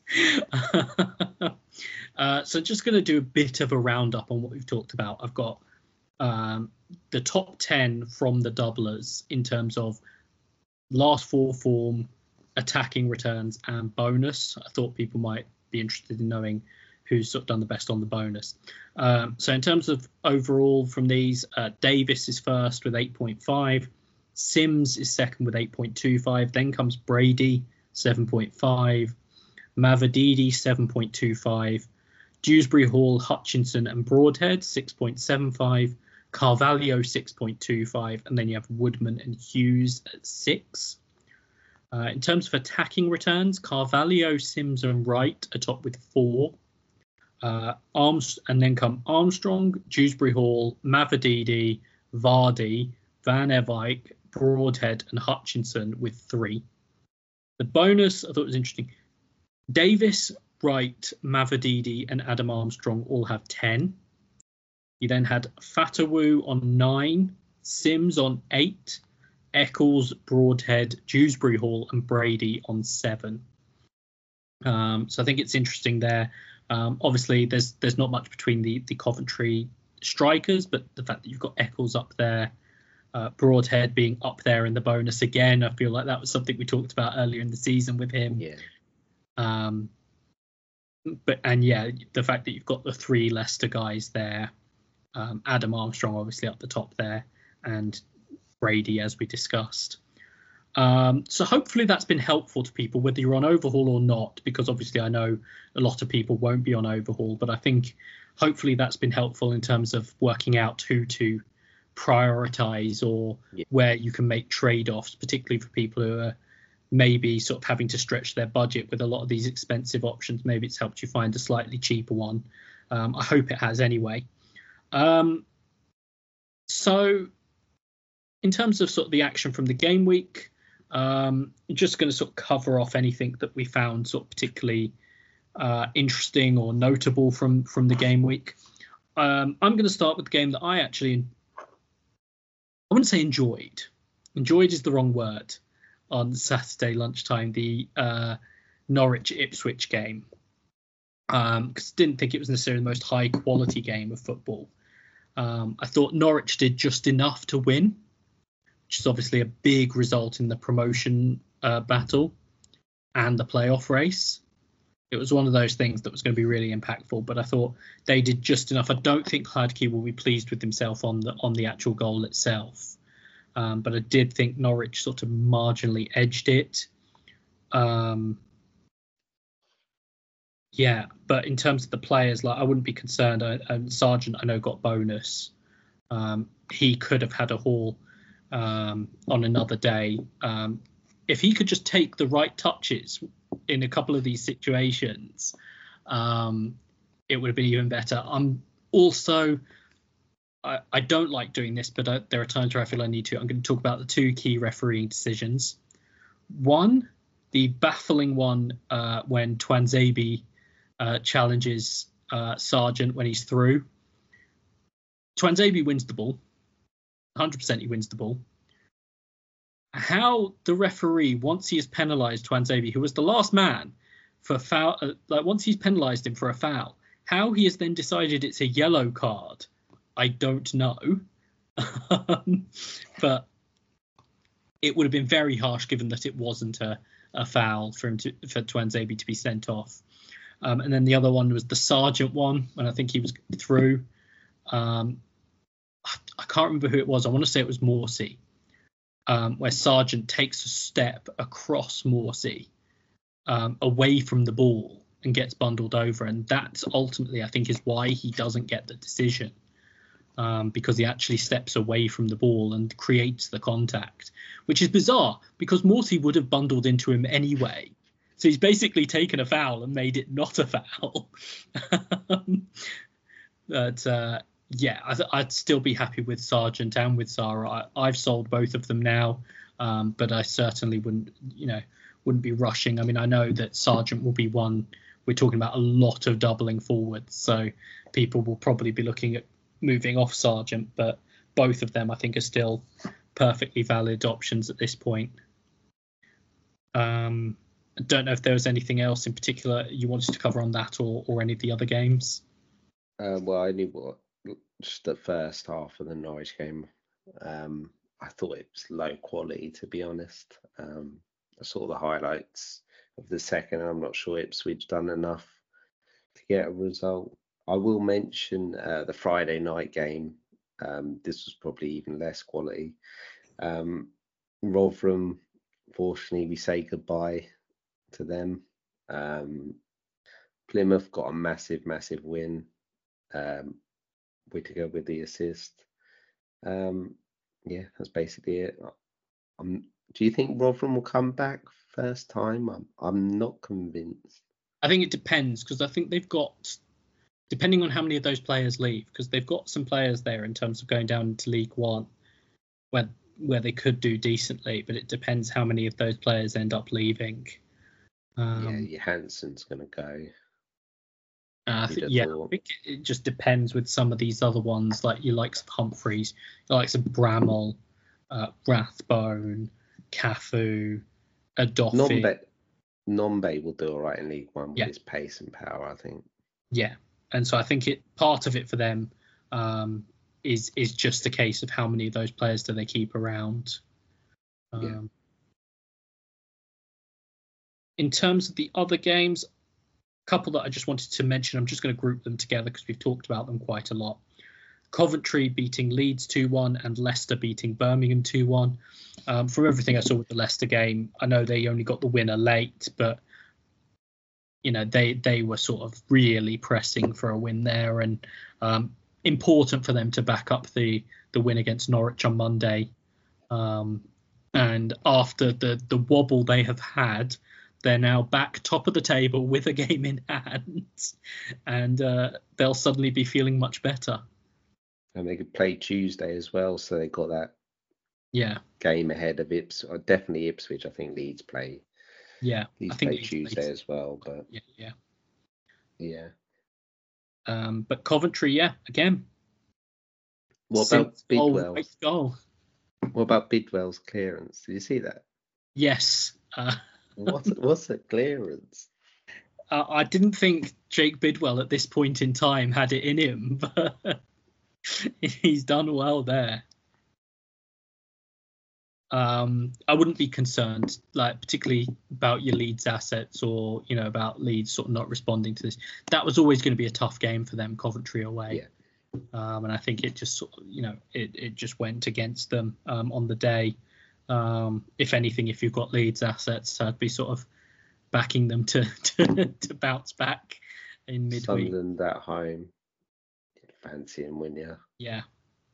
So just going to do a bit of a roundup on what we've talked about. I've got the top 10 from the doublers in terms of last 4 form, attacking returns, and bonus. I thought people might be interested in knowing who's sort of done the best on the bonus. So in terms of overall from these, Davis is first with 8.5. Sims is second with 8.25. Then comes Brady, 7.5. Mavididi, 7.25. Dewsbury Hall, Hutchinson and Broadhead, 6.75. Carvalho, 6.25. And then you have Woodman and Hughes at 6. In terms of attacking returns, Carvalho, Sims and Wright are top with 4. And then come Armstrong, Dewsbury Hall, Mavididi, Vardy, Van Evijk, Broadhead and Hutchinson with 3. The bonus I thought was interesting. Davis, Wright, Mavididi and Adam Armstrong all have 10. You then had Fatawu on 9, Sims on 8, Eccles, Broadhead, Dewsbury Hall and Brady on 7. So I think it's interesting there. Obviously, there's not much between the Coventry strikers, but the fact that you've got Eccles up there, Broadhead being up there in the bonus again, I feel like that was something we talked about earlier in the season with him. Yeah. The fact that you've got the 3 Leicester guys there, Adam Armstrong obviously up the top there, and Brady as we discussed. So hopefully that's been helpful to people, whether you're on Overhaul or not, because obviously I know a lot of people won't be on Overhaul, but I think hopefully that's been helpful in terms of working out who to prioritize or where you can make trade-offs, particularly for people who are maybe sort of having to stretch their budget with a lot of these expensive options. Maybe it's helped you find a slightly cheaper one. I hope it has anyway. So in terms of sort of the action from the game week, just going to sort of cover off anything that we found sort of particularly interesting or notable from the game week. I'm going to start with the game that I wouldn't say enjoyed. Enjoyed is the wrong word. On Saturday lunchtime, the Norwich-Ipswich game. Because I didn't think it was necessarily the most high quality game of football. I thought Norwich did just enough to win, which is obviously a big result in the promotion battle and the playoff race. It was one of those things that was going to be really impactful, but I thought they did just enough. I don't think Hladky will be pleased with himself on the actual goal itself. But I did think Norwich sort of marginally edged it. Yeah, but in terms of the players, like I wouldn't be concerned. Sargent, I know, got bonus. He could have had a haul on another day. If he could just take the right touches in a couple of these situations, it would have been even better. I don't like doing this, but there are times where I feel I need to. I'm going to talk about the two key refereeing decisions. One, the baffling one when Twanzebe challenges Sargent when he's through. Twanzebe wins the ball. 100% he wins the ball. How the referee, once he has penalised Twanzebe, who was the last man for foul, once he's penalised him for a foul, how he has then decided it's a yellow card, I don't know. But it would have been very harsh given that it wasn't a foul for Twanzebe to be sent off. And then the other one was the Sargent one, when I think he was through. I can't remember who it was. I want to say it was Morsey, where Sargent takes a step across Morsey away from the ball and gets bundled over. And that ultimately, I think, is why he doesn't get the decision, because he actually steps away from the ball and creates the contact, which is bizarre because Morsey would have bundled into him anyway. So he's basically taken a foul and made it not a foul. But yeah, I'd still be happy with Sargent and with Zara. I've sold both of them now, but I certainly wouldn't be rushing. I mean, I know that Sargent will be one. We're talking about a lot of doubling forwards, so people will probably be looking at moving off Sargent, but both of them I think are still perfectly valid options at this point. I don't know if there was anything else in particular you wanted to cover on that or any of the other games. Well, I knew just the first half of the Norwich game. I thought it was low quality, to be honest. I saw the highlights of the second. I'm not sure Ipswich done enough to get a result. I will mention the Friday night game. This was probably even less quality. Rotherham, fortunately, we say goodbye to them. Plymouth got a massive win. Whittaker with the assist. Yeah, that's basically it. Do you think Rotherham will come back first time? I'm not convinced. I think it depends, because I think they've got, depending on how many of those players leave, because they've got some players there in terms of going down into League One where they could do decently, but it depends how many of those players end up leaving. Yeah, Hansen's going to go. I think it just depends with some of these other ones, like your likes of Humphreys, your likes of Bramall, Rathbone, Cafu, Adofi. Nombe will do all right in League One with his pace and power, I think. Yeah, and so I think part of it for them is just a case of how many of those players do they keep around. In terms of the other games, couple that I just wanted to mention, I'm just going to group them together because we've talked about them quite a lot. Coventry beating Leeds 2-1 and Leicester beating Birmingham 2-1. From everything I saw with the Leicester game, I know they only got the winner late, but they were sort of really pressing for a win there, and important for them to back up the win against Norwich on Monday. And after the wobble they have had, they're now back top of the table with a game in hand, and they'll suddenly be feeling much better. And they could play Tuesday as well, so they got that game ahead of Ipswich. Definitely Ipswich. I think Leeds play. Yeah, Leeds play Tuesday as well, but yeah. But Coventry, again. What about Bidwell's goal? What about Bidwell's clearance? Did you see that? Yes. What's a clearance? I didn't think Jake Bidwell at this point in time had it in him, but he's done well there. I wouldn't be concerned, particularly about your Leeds assets or about Leeds sort of not responding to this. That was always going to be a tough game for them, Coventry away. And I think it just sort of, it just went against them on the day. If anything, if you've got Leeds assets, I'd be sort of backing them to to bounce back in midweek. Sunderland at home. Fancy him, win, yeah. Yeah.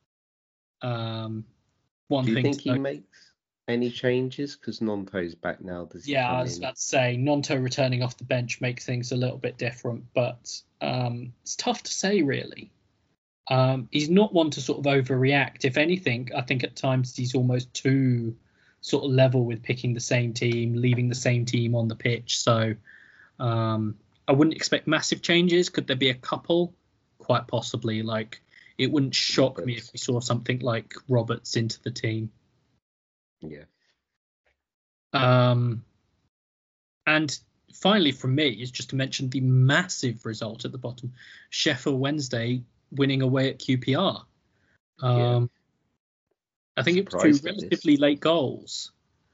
Do you think he makes any changes? Because Nonto's back now. Does he come I was about to say, Nonto returning off the bench makes things a little bit different, but it's tough to say, really. He's not one to sort of overreact. If anything, I think at times he's almost too sort of level with picking the same team, leaving the same team on the pitch. So I wouldn't expect massive changes. Could there be a couple? Quite possibly. Like, it wouldn't shock me if we saw something like Roberts into the team. Yeah. And finally, from me, is just to mention the massive result at the bottom. Sheffield Wednesday winning away at QPR. I think it was two relatively late goals.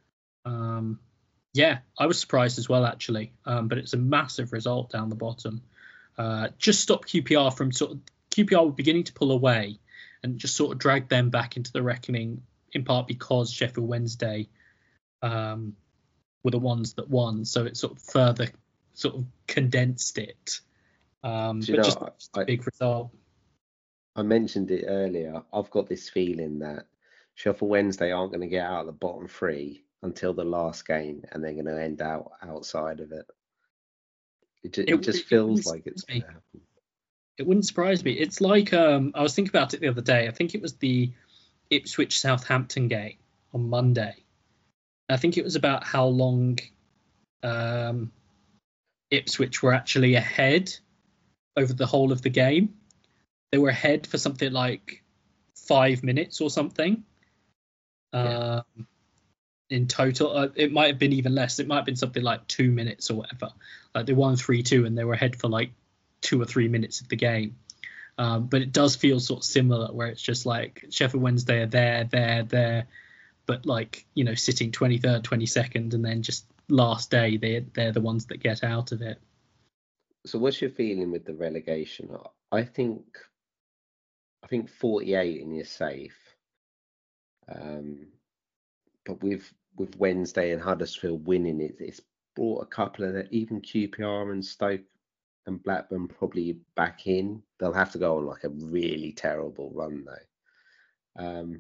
I was surprised as well, actually. But it's a massive result down the bottom. Just stopped QPR from QPR were beginning to pull away, and just sort of dragged them back into the reckoning, in part because Sheffield Wednesday were the ones that won. So it sort of further sort of condensed it. Just a big result. I mentioned it earlier. I've got this feeling that Sheffield Wednesday aren't going to get out of the bottom three until the last game, and they're going to end out outside of it. It just feels like it's going to happen. It wouldn't surprise me. It's like I was thinking about it the other day. I think it was the Ipswich Southampton game on Monday. I think it was about how long Ipswich were actually ahead over the whole of the game. They were ahead for something like 5 minutes or something. In total, it might have been even less. It might have been something like 2 minutes or whatever. Like they won 3-2 and they were ahead for like 2 or 3 minutes of the game. But it does feel sort of similar, where it's just like Sheffield Wednesday are there, but like, you know, sitting 23rd, 22nd, and then just last day they're the ones that get out of it. So what's your feeling with the relegation? I think 48 and you're safe. But with Wednesday and Huddersfield winning it's brought a couple of even QPR and Stoke and Blackburn probably back in. They'll have to go on like a really terrible run though.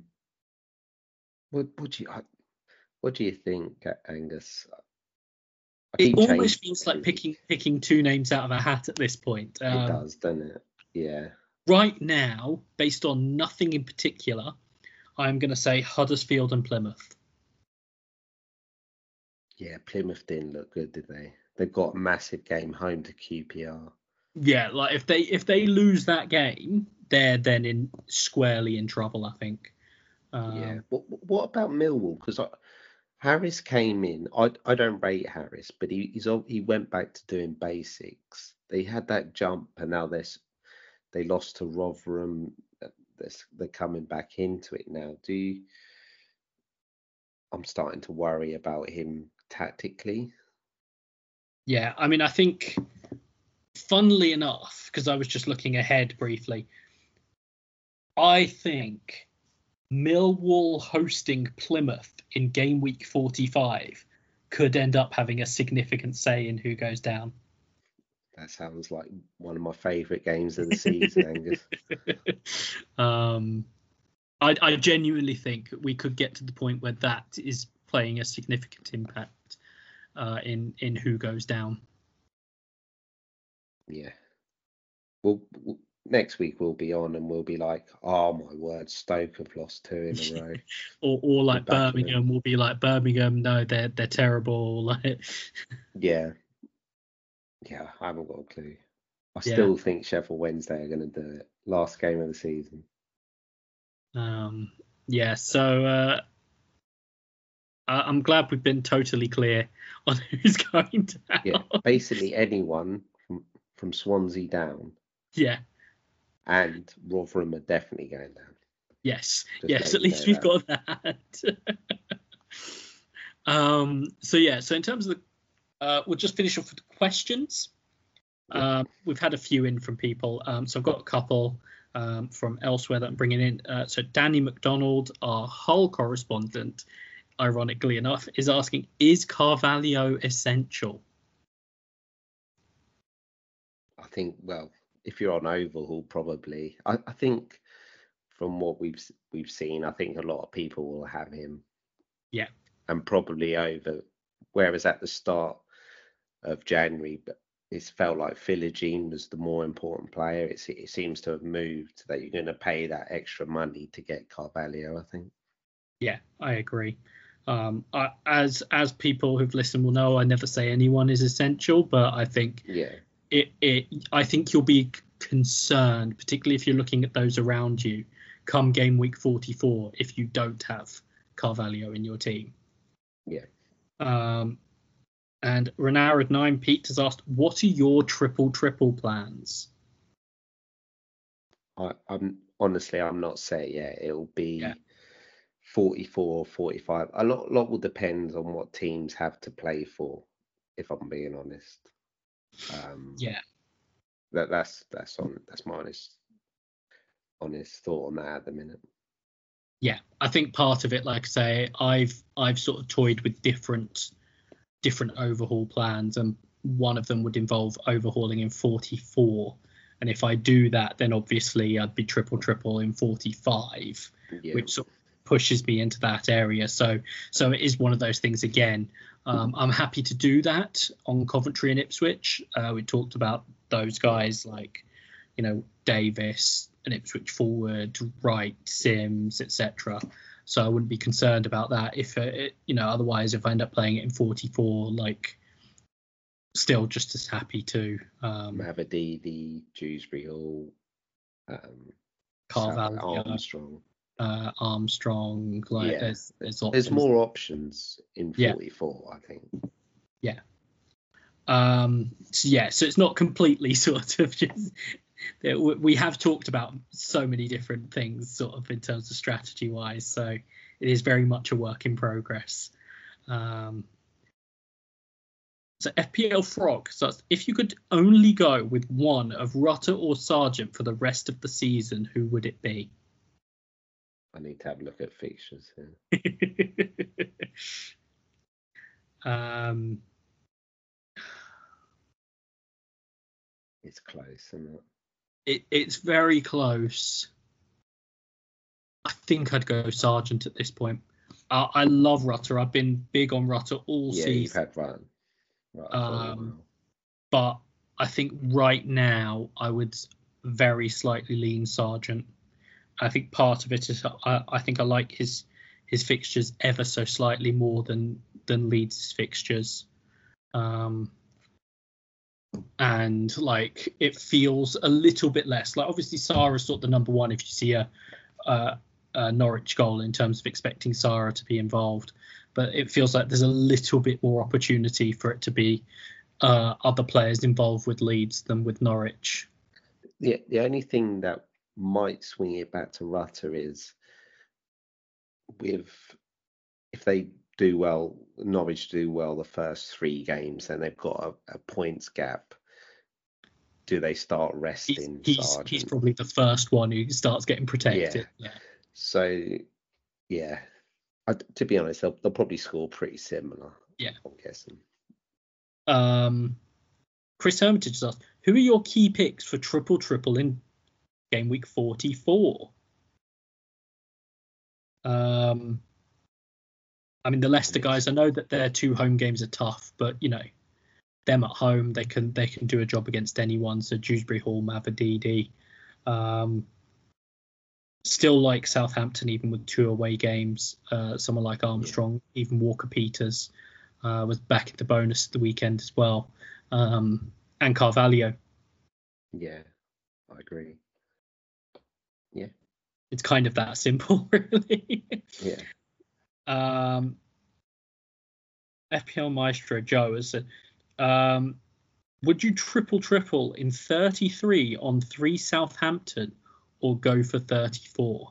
What do you think, Angus? It almost feels like picking two names out of a hat at this point. It does, doesn't it? Yeah. Right now, based on nothing in particular, I'm going to say Huddersfield and Plymouth. Yeah, Plymouth didn't look good, did they? They've got a massive game home to QPR. Yeah, like if they lose that game, they're then squarely in trouble, I think. Yeah. What about Millwall? Because Harris came in. I don't rate Harris, but he went back to doing basics. They had that jump, and now they lost to Rotherham. They're coming back into it now. I'm starting to worry about him tactically. Yeah, I mean, I think, funnily enough, because I was just looking ahead briefly, I think Millwall hosting Plymouth in game week 45 could end up having a significant say in who goes down. That sounds like one of my favourite games of the season, Angus. I genuinely think we could get to the point where that is playing a significant impact in who goes down. Yeah. Well, next week we'll be on and we'll be like, oh my word, Stoke have lost 2 in a row. or like Birmingham will be like, Birmingham, no, they're terrible. Like, yeah, I haven't got a clue. I still think Sheffield Wednesday are going to do it. Last game of the season. So I'm glad we've been totally clear on who's going down. Yeah, basically anyone from Swansea down. Yeah. And Rotherham are definitely going down. Yes, at least we've got that. So in terms of we'll just finish off with questions. We've had a few in from people. So I've got a couple from elsewhere that I'm bringing in. So Danny McDonald, our Hull correspondent, ironically enough, is asking, is Carvalho essential? think, well, if you're on Overhaul, probably. I think from what we've seen, I think a lot of people will have him. Yeah. And probably over. Whereas at the start of January, but it's felt like Philogene was the more important player. It seems to have moved that you're going to pay that extra money to get Carvalho, I think. Yeah, I agree. As people who've listened will know, I never say anyone is essential, but I think I think you'll be concerned, particularly if you're looking at those around you, come game week 44, if you don't have Carvalho in your team. Yeah. And Renard 9 Pete has asked, what are your triple plans? I'm honestly, I'm not set yet. It'll be 44, 45. A lot will depend on what teams have to play for, if I'm being honest. That's my honest thought on that at the minute. Yeah, I think part of it, like I say, I've sort of toyed with different overhaul plans, and one of them would involve overhauling in 44. And if I do that, then obviously I'd be triple in 45, which sort of pushes me into that area. So it is one of those things again. I'm happy to do that on Coventry and Ipswich. We talked about those guys like, Davis, an Ipswich forward, Wright, Sims, etc. So I wouldn't be concerned about that. If otherwise, if I end up playing it in 44, like, still just as happy to. Mavididi, Dewsbury Hall, Carvalho, Armstrong. Like, there's more options in 44, I think. Yeah. So it's not completely sort of just. We have talked about so many different things sort of in terms of strategy wise, so it is very much a work in progress. So FPL Frog, so if you could only go with one of Rutter or Sargent for the rest of the season, who would it be? I need to have a look at fixtures here. It's close, isn't it? It's very close. I think I'd go Sargent at this point. I love Rutter. I've been big on Rutter all season. Yeah, you've had Rutter for a while. But I think right now I would very slightly lean Sargent. I think part of it is I think I like his fixtures ever so slightly more than Leeds' fixtures. And like it feels a little bit less like, obviously Sarah's sort of the number one if you see a Norwich goal in terms of expecting Sarah to be involved, but it feels like there's a little bit more opportunity for it to be other players involved with Leeds than with Norwich. The only thing that might swing it back to Rutter is if they do well, Norwich do well the first 3 games, then they've got a points gap. Do they start resting Sargent? He's probably the first one who starts getting protected. Yeah. So, yeah. To be honest, they'll probably score pretty similar. Yeah. I'm guessing. Chris Hermitage asked, who are your key picks for triple in game week 44? I mean, the Leicester guys, I know that their 2 home games are tough, but them at home, they can do a job against anyone. So Dewsbury Hall, Mavididi. Still like Southampton, even with 2 away games. Someone like Armstrong, even Walker Peters was back in the bonus the weekend as well. And Carvalho. Yeah, I agree. Yeah. It's kind of that simple, really. Yeah. FPL Maestro Joe has said, would you triple in 33 on 3 Southampton or go for 34?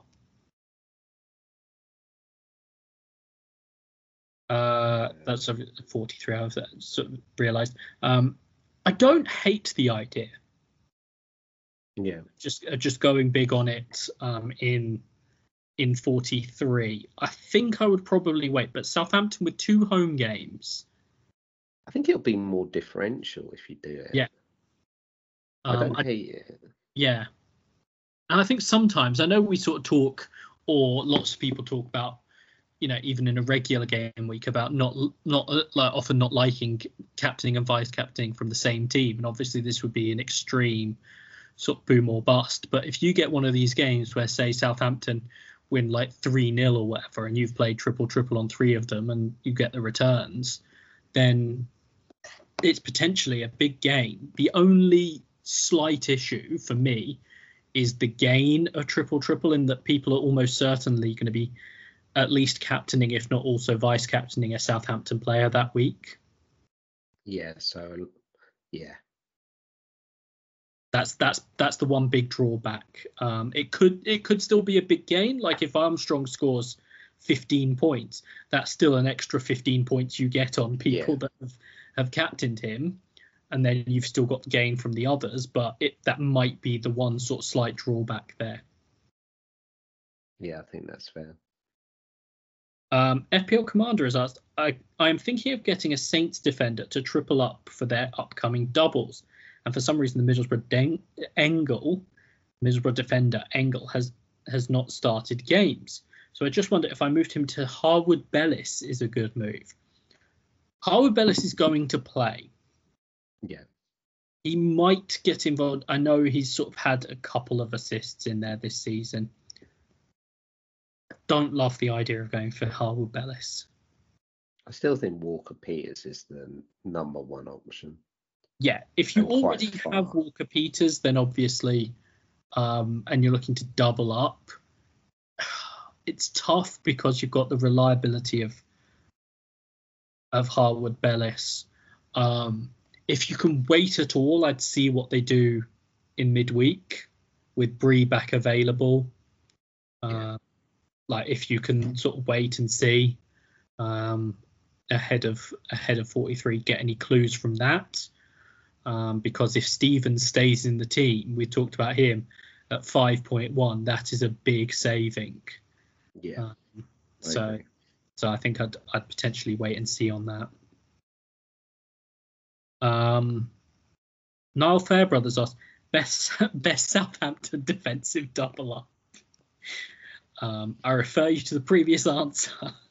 That's 43 hours. That sort of realised. I don't hate the idea. Yeah. Just going big on it in 43. I think I would probably wait, but Southampton with 2 home games. I think it'll be more differential if you do it. Yeah. I don't hate it. Yeah. And I think sometimes, I know we sort of talk, or lots of people talk about, even in a regular game week, about not like often not liking captaining and vice captaining from the same team. And obviously this would be an extreme sort of boom or bust. But if you get one of these games where, say, Southampton win like 3-0 or whatever, and you've played triple on 3 of them and you get the returns, then it's potentially a big game. The only slight issue for me is the gain of triple in that people are almost certainly going to be at least captaining, if not also vice captaining, a Southampton player that week. Yeah, so yeah. That's the one big drawback. It could still be a big gain. Like if Armstrong scores 15 points, that's still an extra 15 points you get on people that have captained him, and then you've still got the gain from the others. But that might be the one sort of slight drawback there. Yeah, I think that's fair. FPL Commander has asked, I am thinking of getting a Saints defender to triple up for their upcoming doubles. And for some reason, the Middlesbrough defender Engel has not started games. So I just wonder if I moved him to Harwood Bellis is a good move. Harwood Bellis is going to play. Yeah. He might get involved. I know he's sort of had a couple of assists in there this season. Don't love the idea of going for Harwood Bellis. I still think Walker Peters is the number one option. Yeah, if you already have Walker Peters, then obviously, and you're looking to double up, it's tough because you've got the reliability of Harwood Bellis. If you can wait at all, I'd see what they do in midweek with Bree back available. Like if you can sort of wait and see ahead of 43, get any clues from that. Because if Stevens stays in the team, we talked about him at 5.1, that is a big saving. Yeah. So I think I'd potentially wait and see on that. Niall Fairbrothers asked, best Southampton defensive double up. I refer you to the previous answer.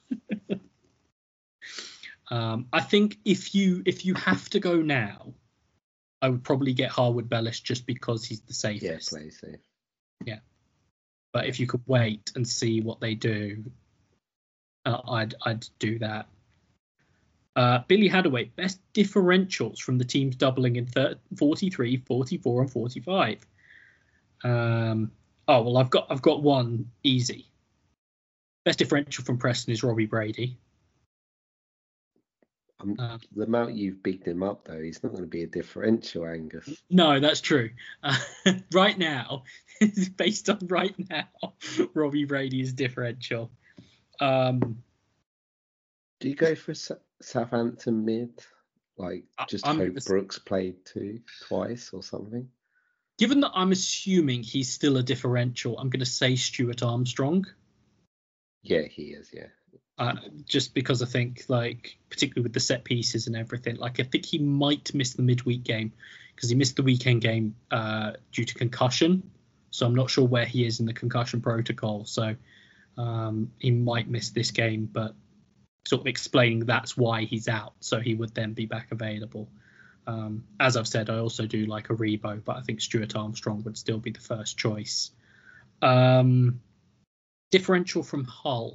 I think if you have to go now, I would probably get Harwood Bellis just because he's the safest. Yeah, play safe. Yeah. But if you could wait and see what they do, I'd do that. Billy Hadaway, best differentials from the teams doubling in 43, 44, and 45. I've got one easy. Best differential from Preston is Robbie Brady. The amount you've bigged him up, though, he's not going to be a differential, Angus. No, that's true. Right now, based on right now, Robbie Brady is differential. Do you go for Southampton mid? Like, just hope Brooks played twice or something? Given that I'm assuming he's still a differential, I'm going to say Stuart Armstrong. Yeah, he is, yeah. Just because I think, like, particularly with the set pieces and everything, like I think he might miss the midweek game because he missed the weekend game due to concussion. So I'm not sure where he is in the concussion protocol. So he might miss this game, but sort of explaining that's why he's out. So he would then be back available. As I've said, I also do like a Rebo, but I think Stuart Armstrong would still be the first choice. Differential from Hull.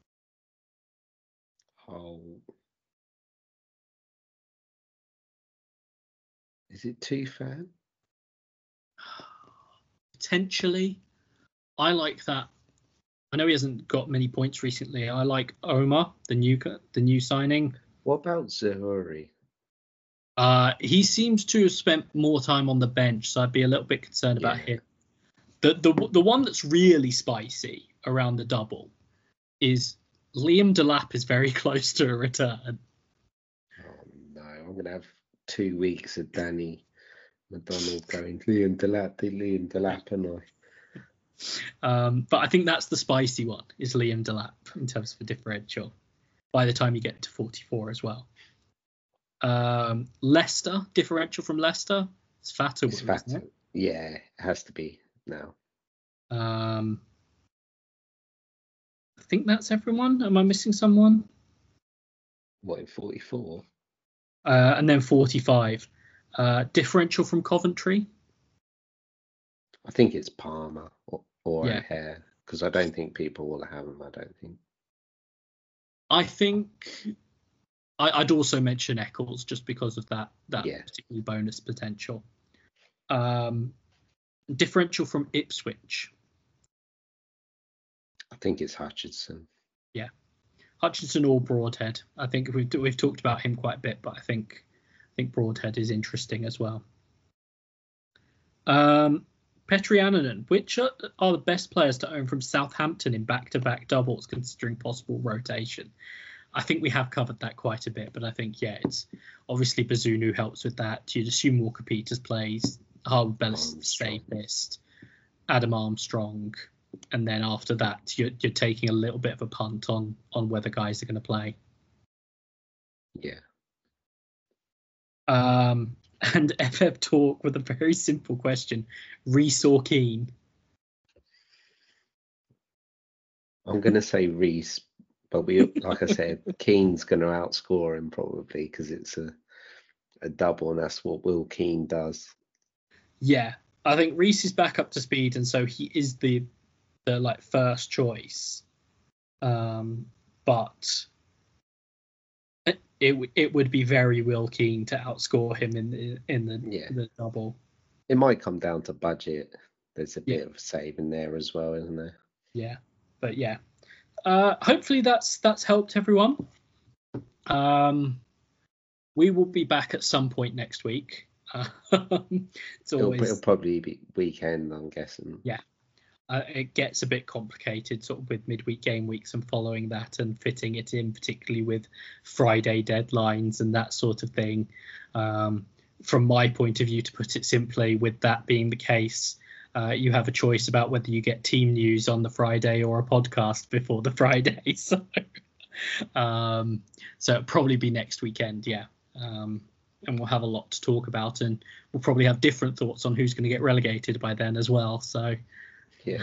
Is it too fair? Potentially. I like that. I know he hasn't got many points recently. I like Omar, the new signing. What about Zahouri? He seems to have spent more time on the bench, so I'd be a little bit concerned about him. The one that's really spicy around the double is Liam Delap is very close to a return. Oh no, I'm going to have 2 weeks of Danny McDonald going Liam Delap, and but I think that's the spicy one, is Liam Delap in terms of a differential by the time you get to 44 as well. Leicester, differential from Leicester. It's Fatawu, It's isn't Fatawu. it? Yeah, it has to be now. I think that's everyone. Am I missing someone? What, in 44? And then 45. Differential from Coventry. I think it's Palmer or Yeah. O'Hare, because I don't think people will have him. I don't think. I think I'd also mention Eccles just because of that Yeah. particularly bonus potential. Differential from Ipswich. I think it's Hutchinson. Yeah, Hutchinson or Broadhead. I think we've talked about him quite a bit, but I think Broadhead is interesting as well. Petri Annunen, which are the best players to own from Southampton in back-to-back doubles, considering possible rotation? I think we have covered that quite a bit, but I think, it's obviously Bazunu helps with that. You'd assume Walker Peters plays, Harwood Bellis is safest, Adam Armstrong, and then after that, you're taking a little bit of a punt on whether guys are going to play. Yeah. And FF Talk with a very simple question: Reece or Keane? I'm going to say Reece, but like I said, Keane's going to outscore him probably because it's a double, and that's what Will Keane does. Yeah, I think Reece is back up to speed, and so he is the first choice. But it would be very Will Keane to outscore him in the double. It might come down to budget. There's a bit of saving there as well, isn't there? Yeah, but hopefully that's helped everyone. We will be back at some point next week. It'll probably be weekend, I'm guessing. Yeah. It gets a bit complicated sort of with midweek game weeks and following that and fitting it in, particularly with Friday deadlines and that sort of thing. From my point of view, to put it simply, with that being the case, you have a choice about whether you get team news on the Friday or a podcast before the Friday. So it'll probably be next weekend, and we'll have a lot to talk about, and we'll probably have different thoughts on who's going to get relegated by then as well. So yeah.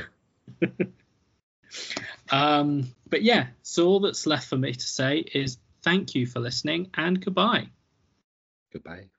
But so all that's left for me to say is thank you for listening and goodbye. Goodbye.